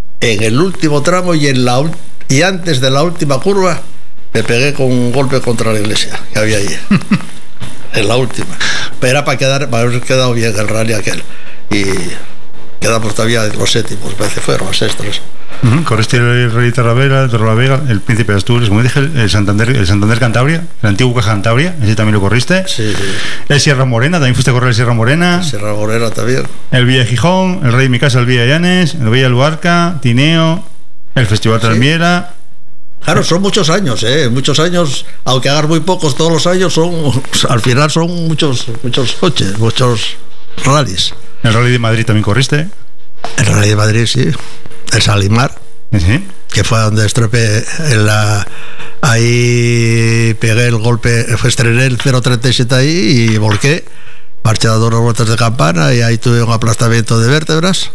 y antes de la última curva, me pegué con un golpe contra la iglesia que había allí. En la última. Pero era para haber quedado bien el rally aquel. Y quedamos todavía los séptimos, parece fueron los sextos. Corriste el Rally Torrelavega, el Príncipe de Asturias, como dije, el Santander Cantabria, el antiguo Caja Cantabria, ese también lo corriste. Sí. El Sierra Morena, también fuiste a correr el Sierra Morena. El Sierra Morena también. El Villa de Gijón, el Rey de mi casa, el Villa de Llanes, el Villa de Luarca, Tineo, el Festival Trasmiera. Claro, son muchos años, muchos años, aunque hagas muy pocos todos los años, al final son muchos coches, muchos rallies. El Rally de Madrid también corriste. El Rally de Madrid, sí. El Salimar. Sí. Que fue donde estropé ahí pegué el golpe, estrené el 0.37 ahí y volqué, marché a 2 vueltas de campana y ahí tuve un aplastamiento de vértebras.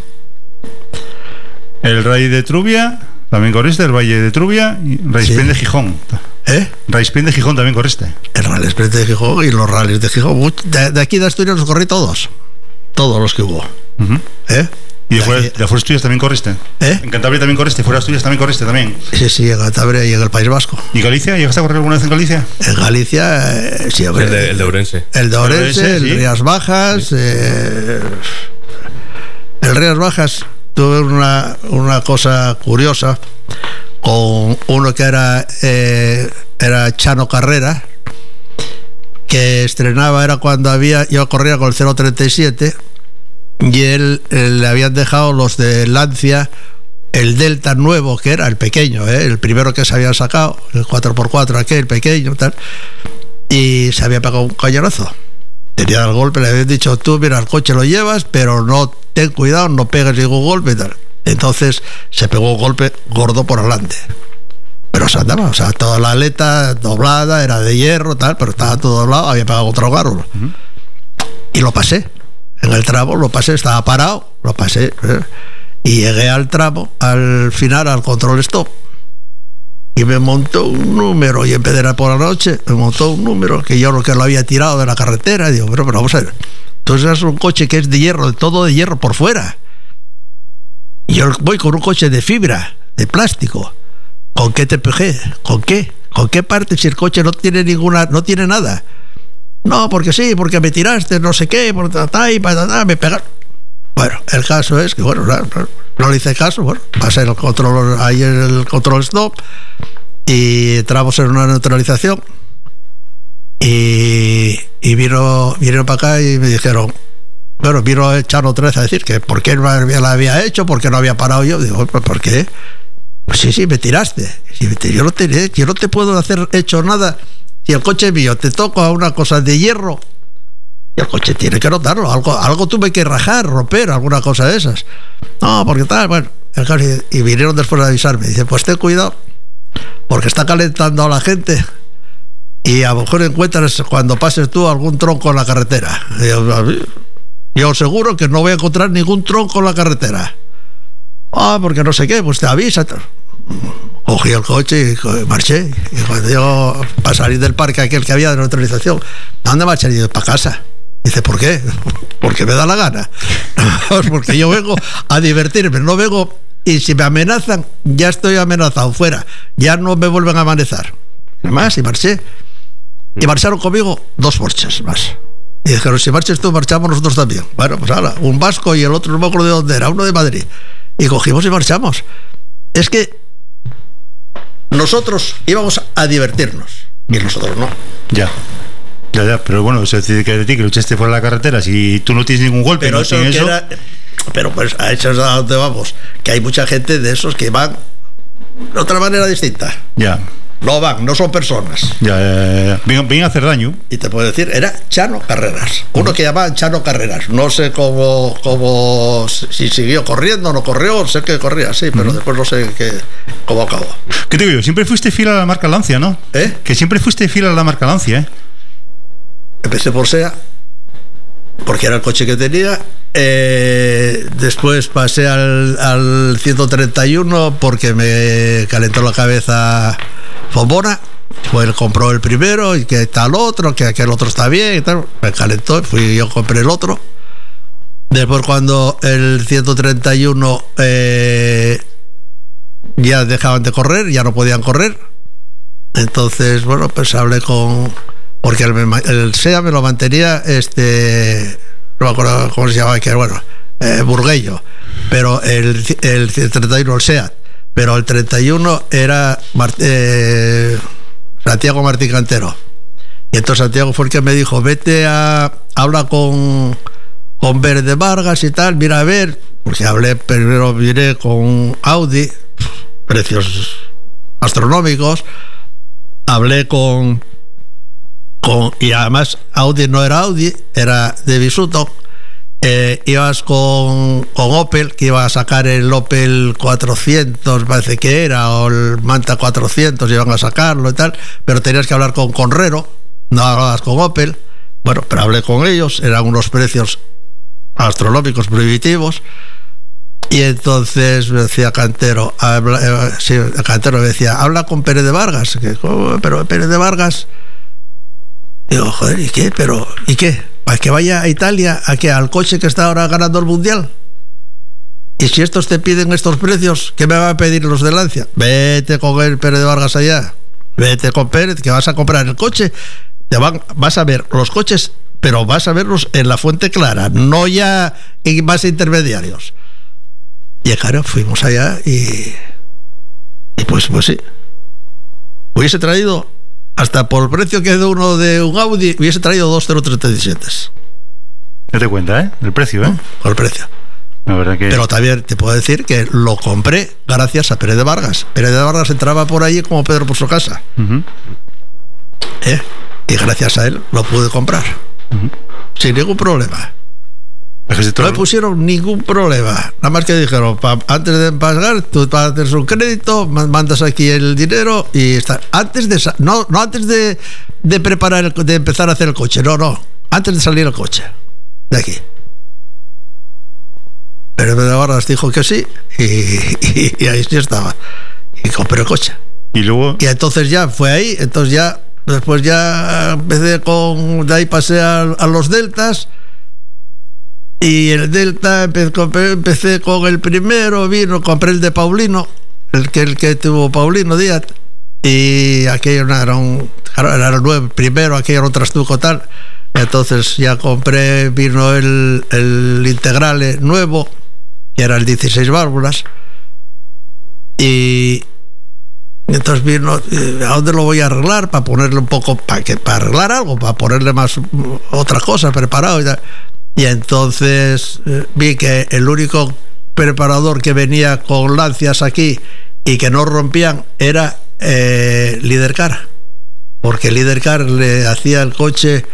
El Rally de Trubia también corriste, el Valle de Trubia y Rally Sprint de Gijón. Rally Sprint de Gijón también corriste. El Rally Sprint de Gijón y los rallies de Gijón. De aquí de Asturias los corrí todos los que hubo. ¿Y de fuera Asturias también corriste? ¿En Cantabria también corriste? ¿Fuera Asturias también corriste también? Sí, en Cantabria y en el País Vasco. ¿Y Galicia? ¿Llegaste a correr alguna vez en Galicia? En Galicia, sí, hombre. El de Ourense. El de Ourense, sí. el Rías Bajas. Sí. El Rías Bajas tuve una cosa curiosa con uno que era Chano Carrera, que estrenaba, era cuando yo corría con el 0.37 y él le habían dejado los de Lancia el Delta nuevo, que era el pequeño, el primero que se habían sacado, el 4x4 aquel pequeño tal, y se había pegado un cañonazo. Tenía el golpe, le habían dicho, tú mira, el coche lo llevas, pero no, ten cuidado, no pegues ningún golpe y tal. Entonces se pegó un golpe gordo por adelante, pero se andaba, o sea, toda la aleta doblada, era de hierro tal, pero estaba todo doblado, había pegado otro árbol. Y lo pasé. En el tramo lo pasé, estaba parado, lo pasé, y llegué al tramo, al final, al control stop, y me montó un número, y en vez de ir por la noche, me montó un número que yo lo había tirado de la carretera, y digo, pero vamos a ver, entonces es un coche que es de hierro, todo de hierro por fuera, y yo voy con un coche de fibra, de plástico. ¿Con qué te pegué? ¿Con qué? ¿Con qué parte si el coche no tiene nada? No, porque sí, porque me tiraste, no sé qué, me pegaron. Bueno, el caso es que, bueno, no le hice caso, bueno, pasé el control, ahí el control stop y entramos en una neutralización y vinieron para acá y me dijeron, bueno, vino el Chano 13 a decir que por qué no la había hecho, por qué no había parado yo. Digo, ¿por qué? Pues sí, me tiraste. Yo no te puedo hacer hecho nada. Si el coche mío te toca una cosa de hierro, y el coche tiene que notarlo, algo tuve que rajar, romper, alguna cosa de esas. No, porque tal, bueno, y vinieron después a avisarme, dice, pues ten cuidado, porque está calentando a la gente y a lo mejor encuentras cuando pases tú algún tronco en la carretera. Yo seguro que no voy a encontrar ningún tronco en la carretera. Porque no sé qué, pues te avisa. Cogí el coche y marché. Y cuando yo, para salir del parque aquel que había de neutralización, ¿a dónde marché? Y yo, para casa. Dice, ¿por qué? Porque me da la gana. Porque yo vengo a divertirme, no vengo, y si me amenazan, ya estoy amenazado fuera, ya no me vuelven a amenazar. Además, y marché. Y marcharon conmigo 2 Porsches más. Y dijeron, si marches tú, marchamos nosotros también. Bueno, pues ahora, un vasco y el otro no me acuerdo de dónde era, uno de Madrid. Y cogimos y marchamos. Es que nosotros íbamos a divertirnos y nosotros no. Ya, pero bueno, eso es decir que de ti que luchaste por la carretera, si tú no tienes ningún golpe, pero no eso, tienes eso. Pero pues a eso es a donde vamos, que hay mucha gente de esos que van de otra manera distinta. Ya. No son personas. Ya. Vienen a hacer daño. Y te puedo decir, era Chano Carreras. Uno que llamaban Chano Carreras. No sé cómo si siguió corriendo o no corrió, sé que corría, sí, pero después no sé cómo acabó. ¿Qué te digo yo? Siempre fuiste fiel a la marca Lancia, ¿no? Que siempre fuiste fiel a la marca Lancia, ¿eh? Empecé por SEA, porque era el coche que tenía. Después pasé al 131 porque me calentó la cabeza Fombona. Pues él compró el primero y que tal otro, que aquel otro está bien y tal. Me calentó, yo compré el otro. Después cuando el 131 ya dejaban de correr, ya no podían correr, entonces bueno, pues hablé porque el SEA me lo mantenía no me acuerdo cómo se llamaba, que era bueno, Burguello, pero el 31 el SEAT, pero el 31 era Santiago Martín Cantero. Y entonces Santiago fue el que me dijo, vete a habla con Verde Vargas y tal, mira a ver, porque primero miré con Audi, precios astronómicos, hablé y además Audi no era Audi, era de Bisuto, ibas con Opel, que iba a sacar el Opel 400, parece que era, o el Manta 400, iban a sacarlo y tal, pero tenías que hablar con Conrero, no hablabas con Opel. Bueno, pero hablé con ellos, eran unos precios astronómicos, prohibitivos. Y entonces me decía Cantero, Cantero me decía, habla con Pérez de Vargas. ¿Cómo? Pero Pérez de Vargas. Digo, joder, ¿y qué? ¿Pero y qué? ¿Para que vaya a Italia, a qué? ¿Al coche que está ahora ganando el Mundial? Y si estos te piden estos precios, ¿qué me va a pedir los de Lancia? Vete con el Pérez de Vargas allá. Vete con Pérez, que vas a comprar el coche. Vas a ver los coches, pero vas a verlos en la fuente clara, no ya en más intermediarios. Y claro, fuimos allá y pues sí. Hubiese traído, hasta por el precio que de uno de un Audi, hubiese traído 2 037. Date cuenta, el precio, Por el precio. La verdad que... Pero también te puedo decir que lo compré gracias a Pérez de Vargas. Pérez de Vargas entraba por allí como Pedro por su casa. Y gracias a él lo pude comprar. Sin ningún problema. No me pusieron ningún problema. Nada más que dijeron, antes de pagar, tú haces un crédito, mandas aquí el dinero y está. Antes de no antes de preparar de empezar a hacer el coche, no, antes de salir el coche de aquí. Pero de Vargas dijo que sí y ahí sí estaba. Y compré el coche. Y luego. Y entonces ya fue ahí, después ya empecé de ahí pasé a los Deltas. Y el Delta empecé con el primero, compré el de Paulino, el que tuvo Paulino Díaz, y aquello era el nuevo, primero aquello era un trastuco tal. Entonces ya vino el Integrale nuevo, que era el 16 válvulas, y entonces vino, ¿a dónde lo voy a arreglar? Para ponerle un poco, para arreglar algo, para ponerle más otras cosas preparado y tal. Y entonces vi que el único preparador que venía con lancias aquí y que no rompían era Lidercar, porque Lidercar le hacía el coche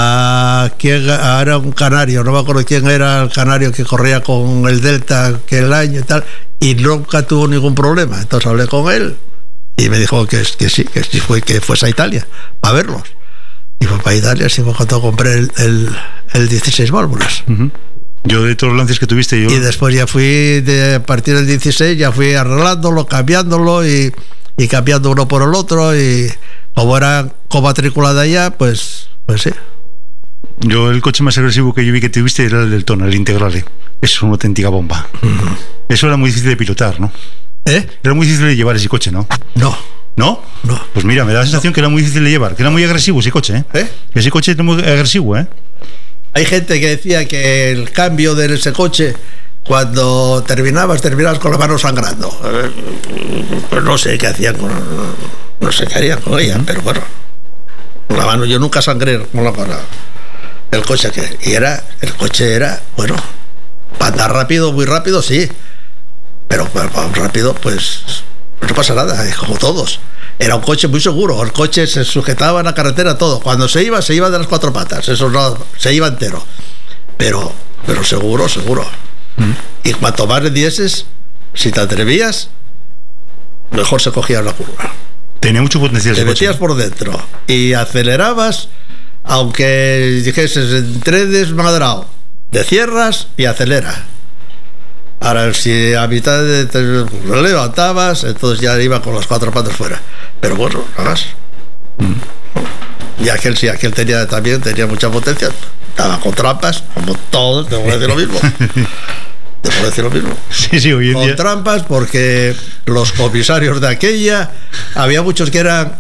era un canario, no me acuerdo quién era el canario que corría con el Delta aquel año y tal, y nunca tuvo ningún problema. Entonces hablé con él y me dijo que sí, que fuese a Italia para verlos. Y fue para Italia, sí fue cuando compré el 16 válvulas. Yo de todos los lances que tuviste, y después ya fui, a partir del 16 ya fui arreglándolo, cambiándolo y cambiando uno por el otro, y como era comatriculada ya, pues sí. Yo el coche más agresivo que yo vi que tuviste era el Deltona, el Integrale. Es una auténtica bomba. Eso era muy difícil de pilotar, ¿no? Era muy difícil de llevar ese coche, ¿no? No. Pues mira, me da la sensación que era muy difícil de llevar, que era muy agresivo ese coche, Que ese coche era muy agresivo, Hay gente que decía que el cambio de ese coche, cuando terminabas con la mano sangrando. Pues no sé qué hacían no sé qué harían con ella, pero bueno, con la mano yo nunca sangré con la mano. El coche el coche era, bueno, para andar rápido, muy rápido, sí, pero para rápido, pues no pasa nada, como todos. Era un coche muy seguro, el coche se sujetaba en la carretera todo. Cuando se iba de las 4 patas, eso no, se iba entero. Pero seguro. Y cuanto más le dieses, si te atrevías, mejor se cogía la curva. Tenía mucho potencial. Te metías por dentro y acelerabas, aunque dijeses entré desmadrado, te cierras y acelera. Ahora, si a mitad te levantabas, entonces ya iba con las 4 patas fuera. Pero bueno, nada más. Y aquel tenía mucha potencia. Estaba con trampas, como todos, te voy a decir lo mismo. Sí, hoy en día. Con trampas, porque los comisarios de aquella, había muchos que eran.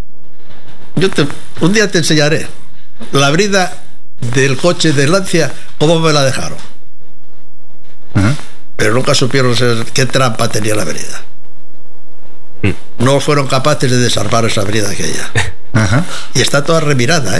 Un día te enseñaré la brida del coche de Lancia, cómo me la dejaron. Pero nunca supieron qué trampa tenía la brida. No fueron capaces de desarmar esa brida aquella. Y está toda remirada,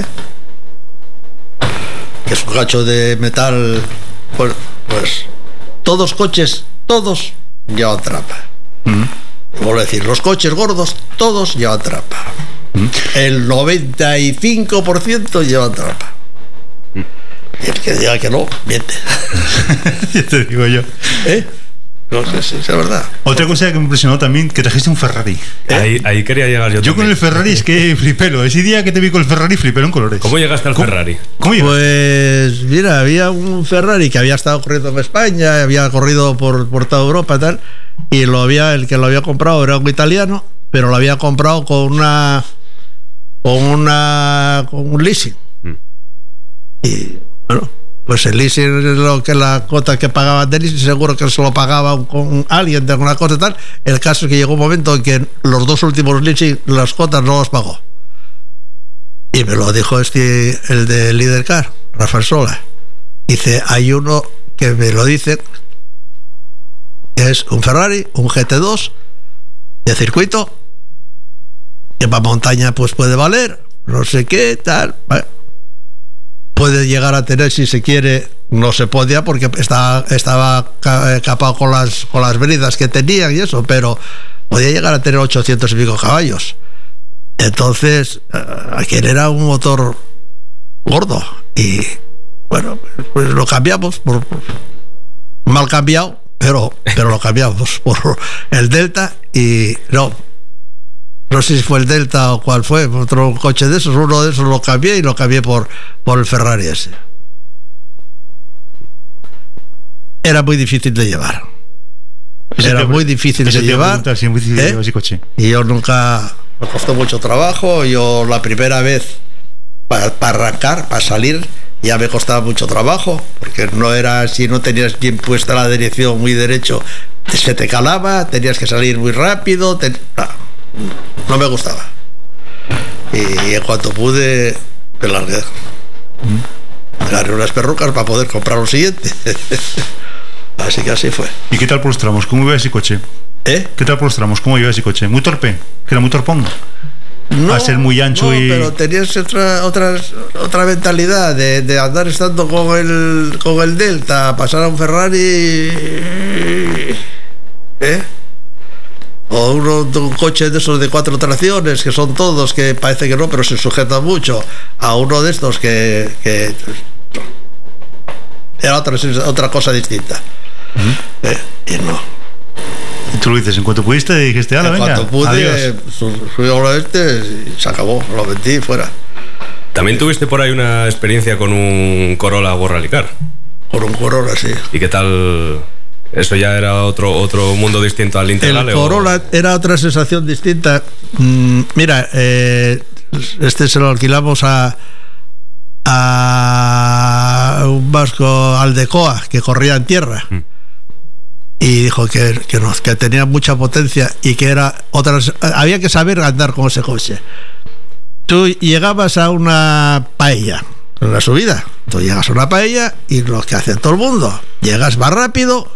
que es un cacho de metal. Pues todos coches, todos llevan trampa. Vuelvo a decir, los coches gordos, todos llevan trampa. El 95% llevan trampa. Y el que diga que no, miente. Ya te digo yo. No sé si es verdad. Otra cosa que me impresionó también, que trajiste un Ferrari. Ahí quería llegar yo. Yo con el Ferrari es que flipelo. Ese día que te vi con el Ferrari, flipelo en colores. ¿Cómo llegaste al Ferrari? ¿Cómo llegaste? Pues mira, había un Ferrari que había estado corriendo en España, había corrido por toda Europa y tal, y el que lo había comprado era un italiano, pero lo había comprado con un leasing. Y bueno, pues el leasing es lo que la cuota que pagaban de leasing, seguro que se lo pagaba con alguien de alguna cosa y tal. El caso es que llegó un momento en que los 2 últimos leasing las cuotas no las pagó. Y me lo dijo el de Lidercar, Rafael Sola. Dice, hay uno que me lo dice, que es un Ferrari, un GT2 de circuito, que para montaña pues puede valer, no sé qué, tal. Puede llegar a tener, si se quiere, no se podía porque estaba capado con las bridas que tenían y eso, pero podía llegar a tener 800 y pico caballos. Entonces, aquel era un motor gordo. Y bueno, pues lo cambiamos por mal cambiado, pero lo cambiamos por el Delta. Y no sé si fue el Delta o cuál fue, otro coche de esos, uno de esos lo cambié y lo cambié por el Ferrari ese. Era muy difícil de llevar. Era muy difícil de llevar. Ese coche. Y yo nunca, me costó mucho trabajo. Yo la primera vez para arrancar, para salir, ya me costaba mucho trabajo, porque no era, si no tenías bien puesta la dirección muy derecho, se te calaba, tenías que salir muy rápido, no me gustaba. Y en cuanto pude, me largué. Agarré unas perrucas para poder comprar lo siguiente. Así que así fue. ¿Y qué tal por los tramos? ¿Cómo iba ese coche? ¿Qué tal por los tramos? ¿Cómo iba ese coche? ¿Muy torpe? ¿Que era muy torpón? No, a ser muy ancho y... pero tenías otra mentalidad de andar estando con el Delta, pasar a un Ferrari, o un coche de esos de 4 tracciones, que son todos, que parece que no, pero se sujetan mucho, a uno de estos que era otra cosa distinta. Y no. Y tú lo dices, en cuanto pudiste dijiste, venga, en cuanto pude, subí a y se acabó, lo metí fuera. También tuviste por ahí una experiencia con un Corolla World Rally Car. Con un Corolla, sí. ¿Y qué tal? ¿Eso ya era otro mundo distinto al Integral? El Corolla era otra sensación distinta. Mira, este se lo alquilamos a un vasco Aldecoa que corría en tierra. Y dijo que tenía mucha potencia y que había que saber andar con ese coche. Tú llegabas a una paella en la subida, tú llegas a una paella y lo que hace todo el mundo, llegas rápido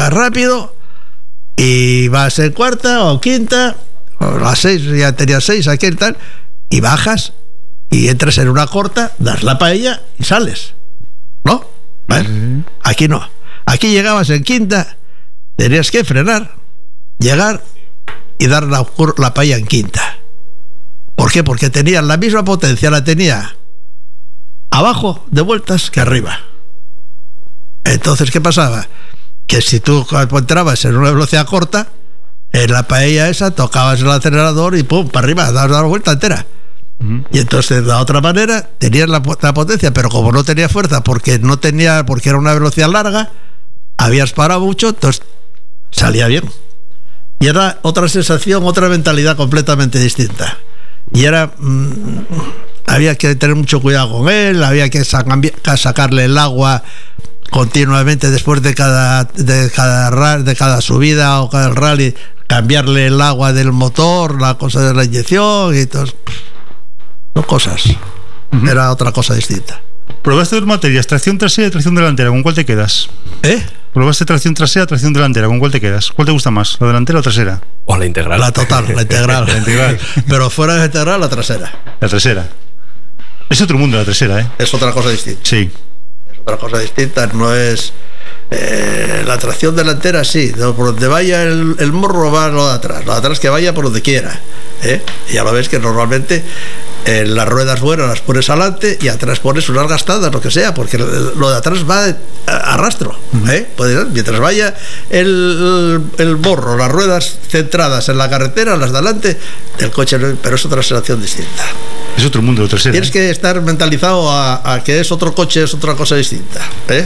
y vas en cuarta o quinta, o a las 6, ya tenías 6 aquí y tal, y bajas y entras en una corta, das la paella y sales, ¿no? ¿Ves? Aquí no, aquí llegabas en quinta, tenías que frenar, llegar y dar la paella en quinta. ¿Por qué? Porque tenía la misma potencia, la tenía abajo de vueltas que arriba. Entonces, ¿qué pasaba? Que si tú entrabas en una velocidad corta, en la paella esa tocabas el acelerador y pum, para arriba, dabas la vuelta entera. Y entonces, de la otra manera, tenías la potencia, pero como no tenía fuerza, porque era una velocidad larga, habías parado mucho, entonces salía bien. Y era otra sensación, otra mentalidad completamente distinta. Y había que tener mucho cuidado con él, había que sacarle el agua continuamente después de cada subida o cada rally, cambiarle el agua del motor, la cosa de la inyección y todo. No cosas. Era otra cosa distinta. ¿Probaste dos materias, tracción trasera y tracción delantera? ¿Con cuál te quedas? ¿Probaste tracción trasera, tracción delantera? ¿Con cuál te quedas? ¿Cuál te gusta más, la delantera o trasera? O la integral. La total, la integral. La integral. Pero fuera de la integral, la trasera. La trasera. Es otro mundo la trasera, Es otra cosa distinta. Sí. Es otra cosa distinta, no es... la tracción delantera sí, por donde vaya el morro va lo de atrás que vaya por donde quiera, y ya lo ves que normalmente las ruedas buenas las pones adelante y atrás pones unas gastadas, lo que sea, porque lo de atrás va a rastro, mientras vaya el borro, las ruedas centradas en la carretera, las de adelante, el coche, pero es otra sensación distinta. Es otro mundo, otra serie. Tienes que estar mentalizado a que es otro coche, es otra cosa distinta.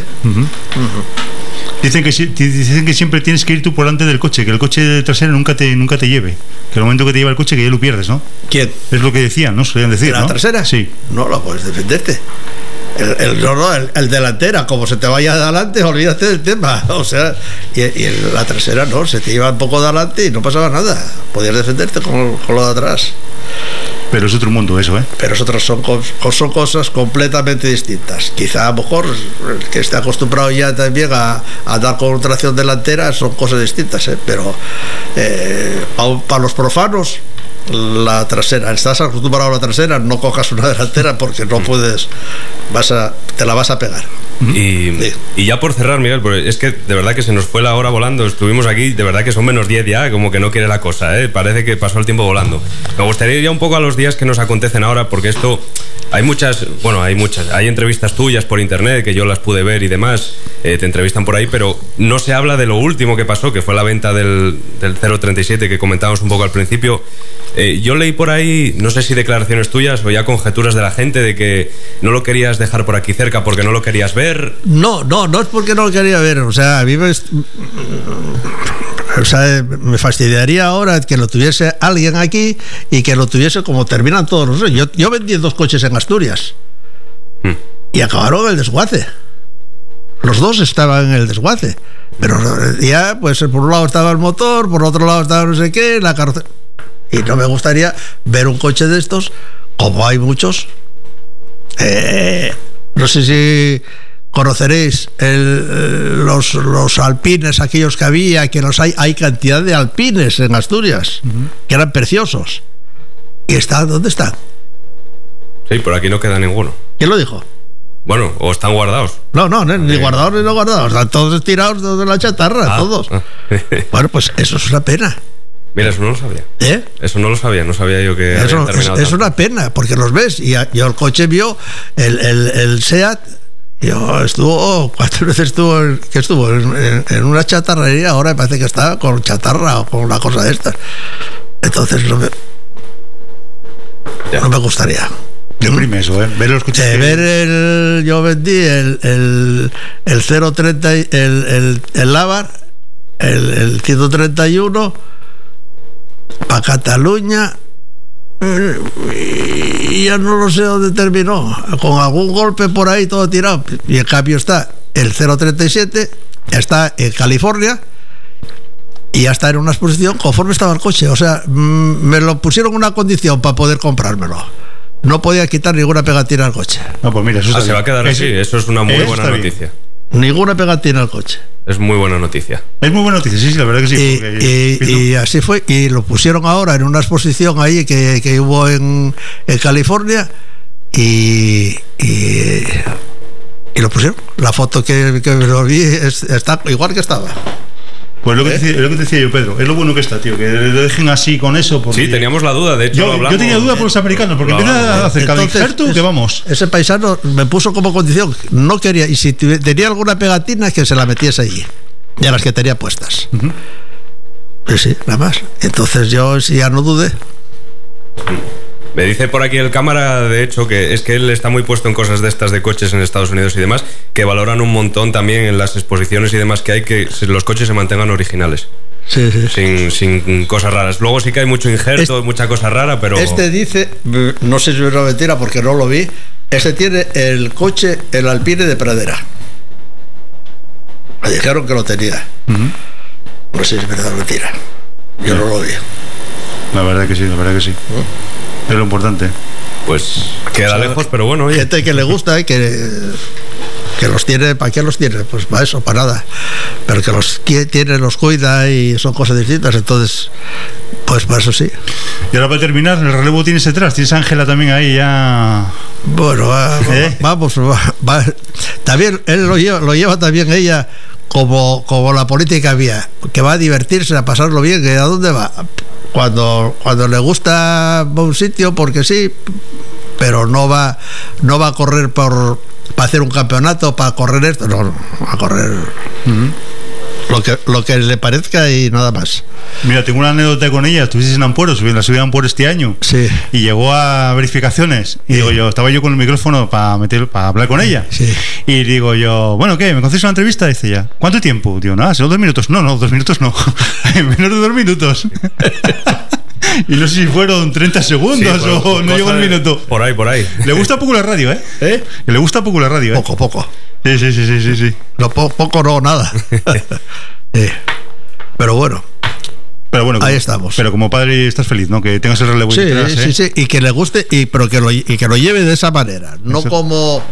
Dicen que siempre tienes que ir tú por delante del coche, que el coche trasero nunca te lleve, que el momento que te lleva el coche que ya lo pierdes, ¿no? ¿Quién? Es lo que decían, ¿no? Solían decir, ¿La trasera? Sí. No lo puedes defenderte. El delantera, como se te vaya adelante, olvídate del tema. O sea, y la trasera no, se te iba un poco de adelante y no pasaba nada. Podías defenderte con lo de atrás. Pero es otro mundo eso, ¿eh? Pero son cosas completamente distintas. Quizá a lo mejor el que esté acostumbrado ya también a andar con tracción delantera son cosas distintas, ¿eh? Pero para los profanos, la trasera, estás acostumbrado a la trasera, no cojas una delantera porque no puedes, te la vas a pegar. Y ya por cerrar, Miguel, porque es que de verdad que se nos fue la hora volando. Estuvimos aquí, de verdad que son menos 10 ya, como que no quiere la cosa, ¿eh? Parece que pasó el tiempo volando. Me gustaría ir ya un poco a los días que nos acontecen ahora, porque esto, hay entrevistas tuyas por internet que yo las pude ver y demás, te entrevistan por ahí, pero no se habla de lo último que pasó, que fue la venta del 037 que comentábamos un poco al principio. Yo leí por ahí, no sé si declaraciones tuyas o ya conjeturas de la gente de que no lo querías dejar por aquí cerca porque no lo querías ver. No es porque no lo quería ver. O sea, a mí me fastidiaría ahora que lo tuviese alguien aquí y que lo tuviese como terminan todos los... Yo vendí 2 coches en Asturias y acabaron en el desguace. Los 2 estaban en el desguace, pero ya, pues por un lado estaba el motor, por otro lado estaba no sé qué, la carrocería. Y no me gustaría ver un coche de estos, como hay muchos. No sé si conoceréis los alpines, aquellos que había, que hay cantidad de alpines en Asturias, que eran preciosos. ¿Y dónde están? Sí, por aquí no queda ninguno. ¿Quién lo dijo? Bueno, o están guardados. No, ni guardados ni no guardados. Están todos tirados de la chatarra, todos. Bueno, pues eso es una pena. Mira, eso no lo sabía. Eso no lo sabía, no sabía yo que eso, había terminado. Es una pena, porque los ves, y yo el coche vio, el SEAT, ¿cuántas veces estuvo en una chatarrería? Ahora me parece que está con chatarra o con una cosa de estas. Entonces no me gustaría. Deprime eso, ver los coches. Yo vendí el 030, el Lavar, el 131 para Cataluña, y ya no lo sé dónde terminó, con algún golpe por ahí todo tirado. Y en cambio está el 037, está en California y ya está en una exposición conforme estaba el coche. O sea, me lo pusieron una condición para poder comprármelo: no podía quitar ninguna pegatina al coche. No, pues mira, eso se va a quedar así. Eso es una muy buena noticia. Ninguna pegatina al coche. Es muy buena noticia. Es muy buena noticia, sí, la verdad que sí. Y así fue. Y lo pusieron ahora en una exposición ahí que hubo en California. Y lo pusieron. La foto que lo vi está igual que estaba. Pues lo que te decía yo, Pedro, es lo bueno que está, tío, que lo dejen así con eso. Sí, teníamos la duda, de hecho. Yo tenía duda por los americanos, porque empiezan a hacer cada injerto que vamos. Ese paisano me puso como condición, no quería, y si tenía alguna pegatina, que se la metiese allí, ya las que tenía puestas. Pues sí, nada más. Entonces yo ya no dudé. Me dice por aquí el cámara, de hecho, que es que él está muy puesto en cosas de estas de coches en Estados Unidos y demás, que valoran un montón también en las exposiciones y demás que hay, que los coches se mantengan originales. Sí. Sin cosas raras. Luego sí que hay mucho injerto, mucha cosa rara, pero... Dice, no sé si es una mentira porque no lo vi, tiene el coche, el Alpine de Pradera. Me dijeron que lo tenía. No sé si es verdad o mentira. Yo no lo vi. La verdad que sí. Es lo importante. Pues queda lejos, pero bueno, oye. Gente que le gusta, que los tiene, ¿para qué los tiene? Pues para eso, para nada. Pero que los tiene, los cuida y son cosas distintas, entonces, pues para eso sí. Y ahora para terminar, el relevo tienes detrás, tienes a Ángela también ahí ya. Bueno, vamos. También él lo lleva también ella como la política había, que va a divertirse, a pasarlo bien, que ¿a dónde va? Cuando le gusta un sitio, porque sí, pero no va a correr para hacer un campeonato, para correr esto, no, va a correr lo que le parezca y nada más. Mira, tengo una anécdota con ella. Estuviste en Ampuero, la subí a Ampuero este año. Sí. Y llegó a verificaciones. Y digo yo, estaba yo con el micrófono para hablar con ella. Sí. Y digo yo, bueno, ¿qué? ¿Me concedéis una entrevista? Dice ella, ¿cuánto tiempo? Digo, nada, son 2 minutos. No, 2 minutos no. Menos de 2 minutos. Y no sé si fueron 30 segundos o no llegó el minuto. Por ahí. Le gusta poco la radio, ¿eh? Le gusta poco la radio, ¿eh? Poco. Sí. No, poco no, nada. Pero bueno, ahí estamos. Pero como padre estás feliz, ¿no? Que tengas el relevo. Sí. Y que le guste, pero que lo lleve de esa manera. No como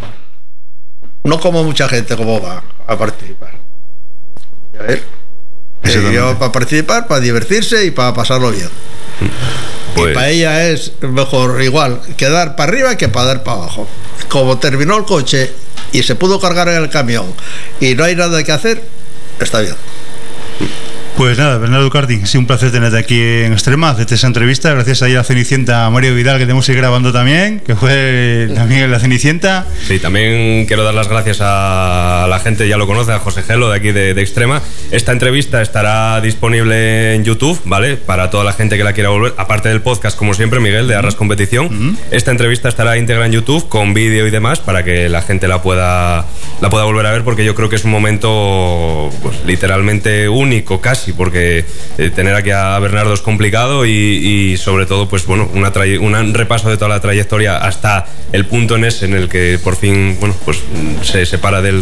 mucha gente como va a participar. A ver. Yo para participar, para divertirse y para pasarlo bien. Pues, y para ella es mejor igual quedar para arriba que para dar para abajo. Como terminó el coche y se pudo cargar en el camión y no hay nada que hacer, está bien. Pues nada, Bernardo Karting, ha sido un placer tenerte aquí en Extrema, hacerte esa entrevista, gracias a Cenicienta, a Mario Vidal, que tenemos que ir grabando también, que fue también en la Cenicienta. Sí, también quiero dar las gracias a la gente, ya lo conoce, a José Gelo de aquí de Extrema. Esta entrevista estará disponible en YouTube, ¿vale? Para toda la gente que la quiera volver, aparte del podcast, como siempre, Miguel, de Arras Competición. Esta entrevista estará íntegra en YouTube, con vídeo y demás, para que la gente la pueda volver a ver, porque yo creo que es un momento, pues, literalmente único, casi, porque tener aquí a Bernardo es complicado y sobre todo, pues bueno, un repaso de toda la trayectoria hasta el punto en el que por fin, bueno, pues se separa del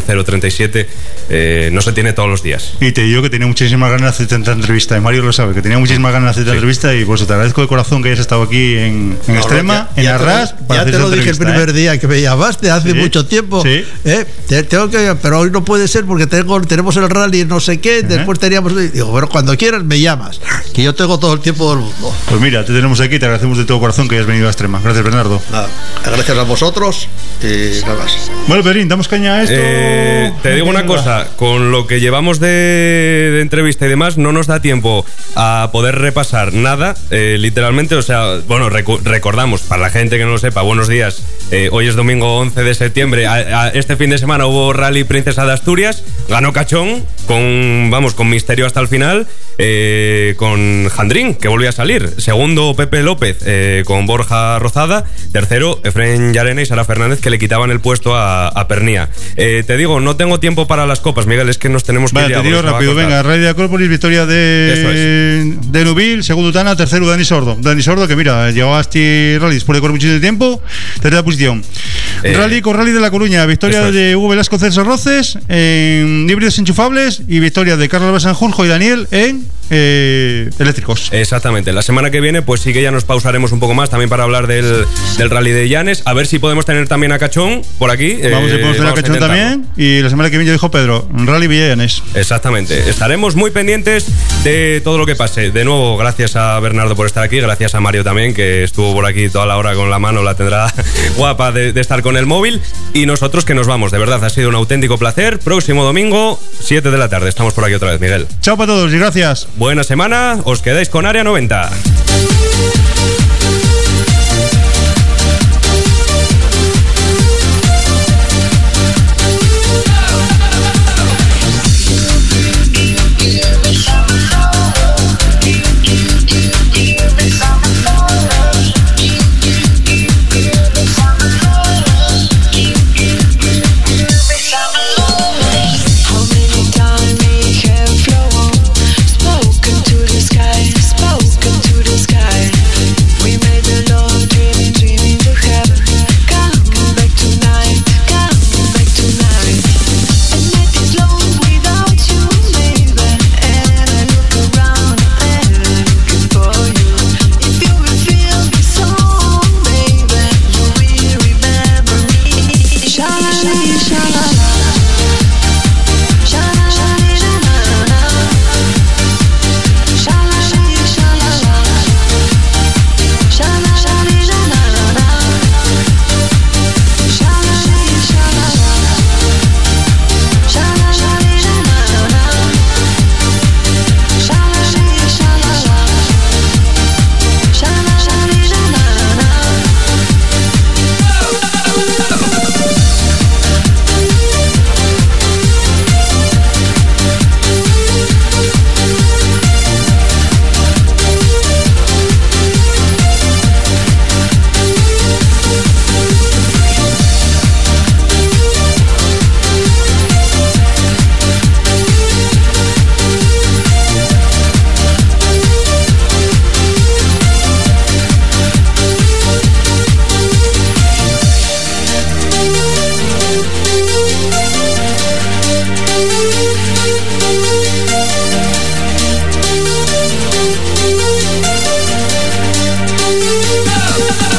037, no se tiene todos los días. Y te digo que tenía muchísimas ganas de hacer esta entrevista, y Mario lo sabe, que tenía muchísimas ganas de hacer esta entrevista, y por eso te agradezco de corazón que hayas estado aquí en Extrema, en Arras. Ya te lo dije el primer día que me llamaste, hace mucho tiempo. Sí. Tengo que, pero hoy no puede ser porque tenemos el rally no sé qué, después teníamos... Digo, bueno, cuando quieras me llamas, que yo tengo todo el tiempo del mundo. Pues mira, te tenemos aquí, te agradecemos de todo corazón que hayas venido a Extrema. Gracias, Bernardo. Nada, gracias a vosotros y nada más. Bueno, Perín, damos caña a esto. Te digo una cosa, con lo que llevamos de entrevista y demás, no nos da tiempo a poder repasar nada, literalmente, o sea, bueno, recordamos, para la gente que no lo sepa, buenos días, hoy es domingo 11 de septiembre, este fin de semana hubo Rally Princesa de Asturias, ganó Cachón, con misterio hasta el final, con Jandrín, que volvió a salir, segundo Pepe López, con Borja Rozada, tercero Efren Llarena y Sara Fernández, que le quitaban el puesto a Pernía. Te digo, no tengo tiempo para las copas, Miguel, es que nos tenemos que ir. Vale, te digo rápido, venga, Rally de Acrópolis, victoria de Nubil, segundo Tana, tercero Dani Sordo, que mira, llegaba a este rally después de correr muchísimo tiempo, tercera posición. Rally de La Coruña, victoria de Hugo Velasco Celso Roces en híbridos enchufables, y victoria de Carlos Sanjurjo y Daniel en eléctricos. Exactamente, la semana que viene pues sí que ya nos pausaremos un poco más también para hablar del rally de Llanes, a ver si podemos tener también a Cachón por aquí. Vamos a tener a Cachón también, y la semana que viene, ya dijo Pedro, Rally Villanes. Exactamente, estaremos muy pendientes de todo lo que pase. De nuevo, gracias a Bernardo por estar aquí, gracias a Mario también, que estuvo por aquí toda la hora con la mano, la tendrá guapa de estar con el móvil, y nosotros que nos vamos, de verdad, ha sido un auténtico placer. Próximo domingo, 7 de la tarde, estamos por aquí otra vez, Miguel. Chao para todos y gracias. Buena semana, os quedáis con Área 90.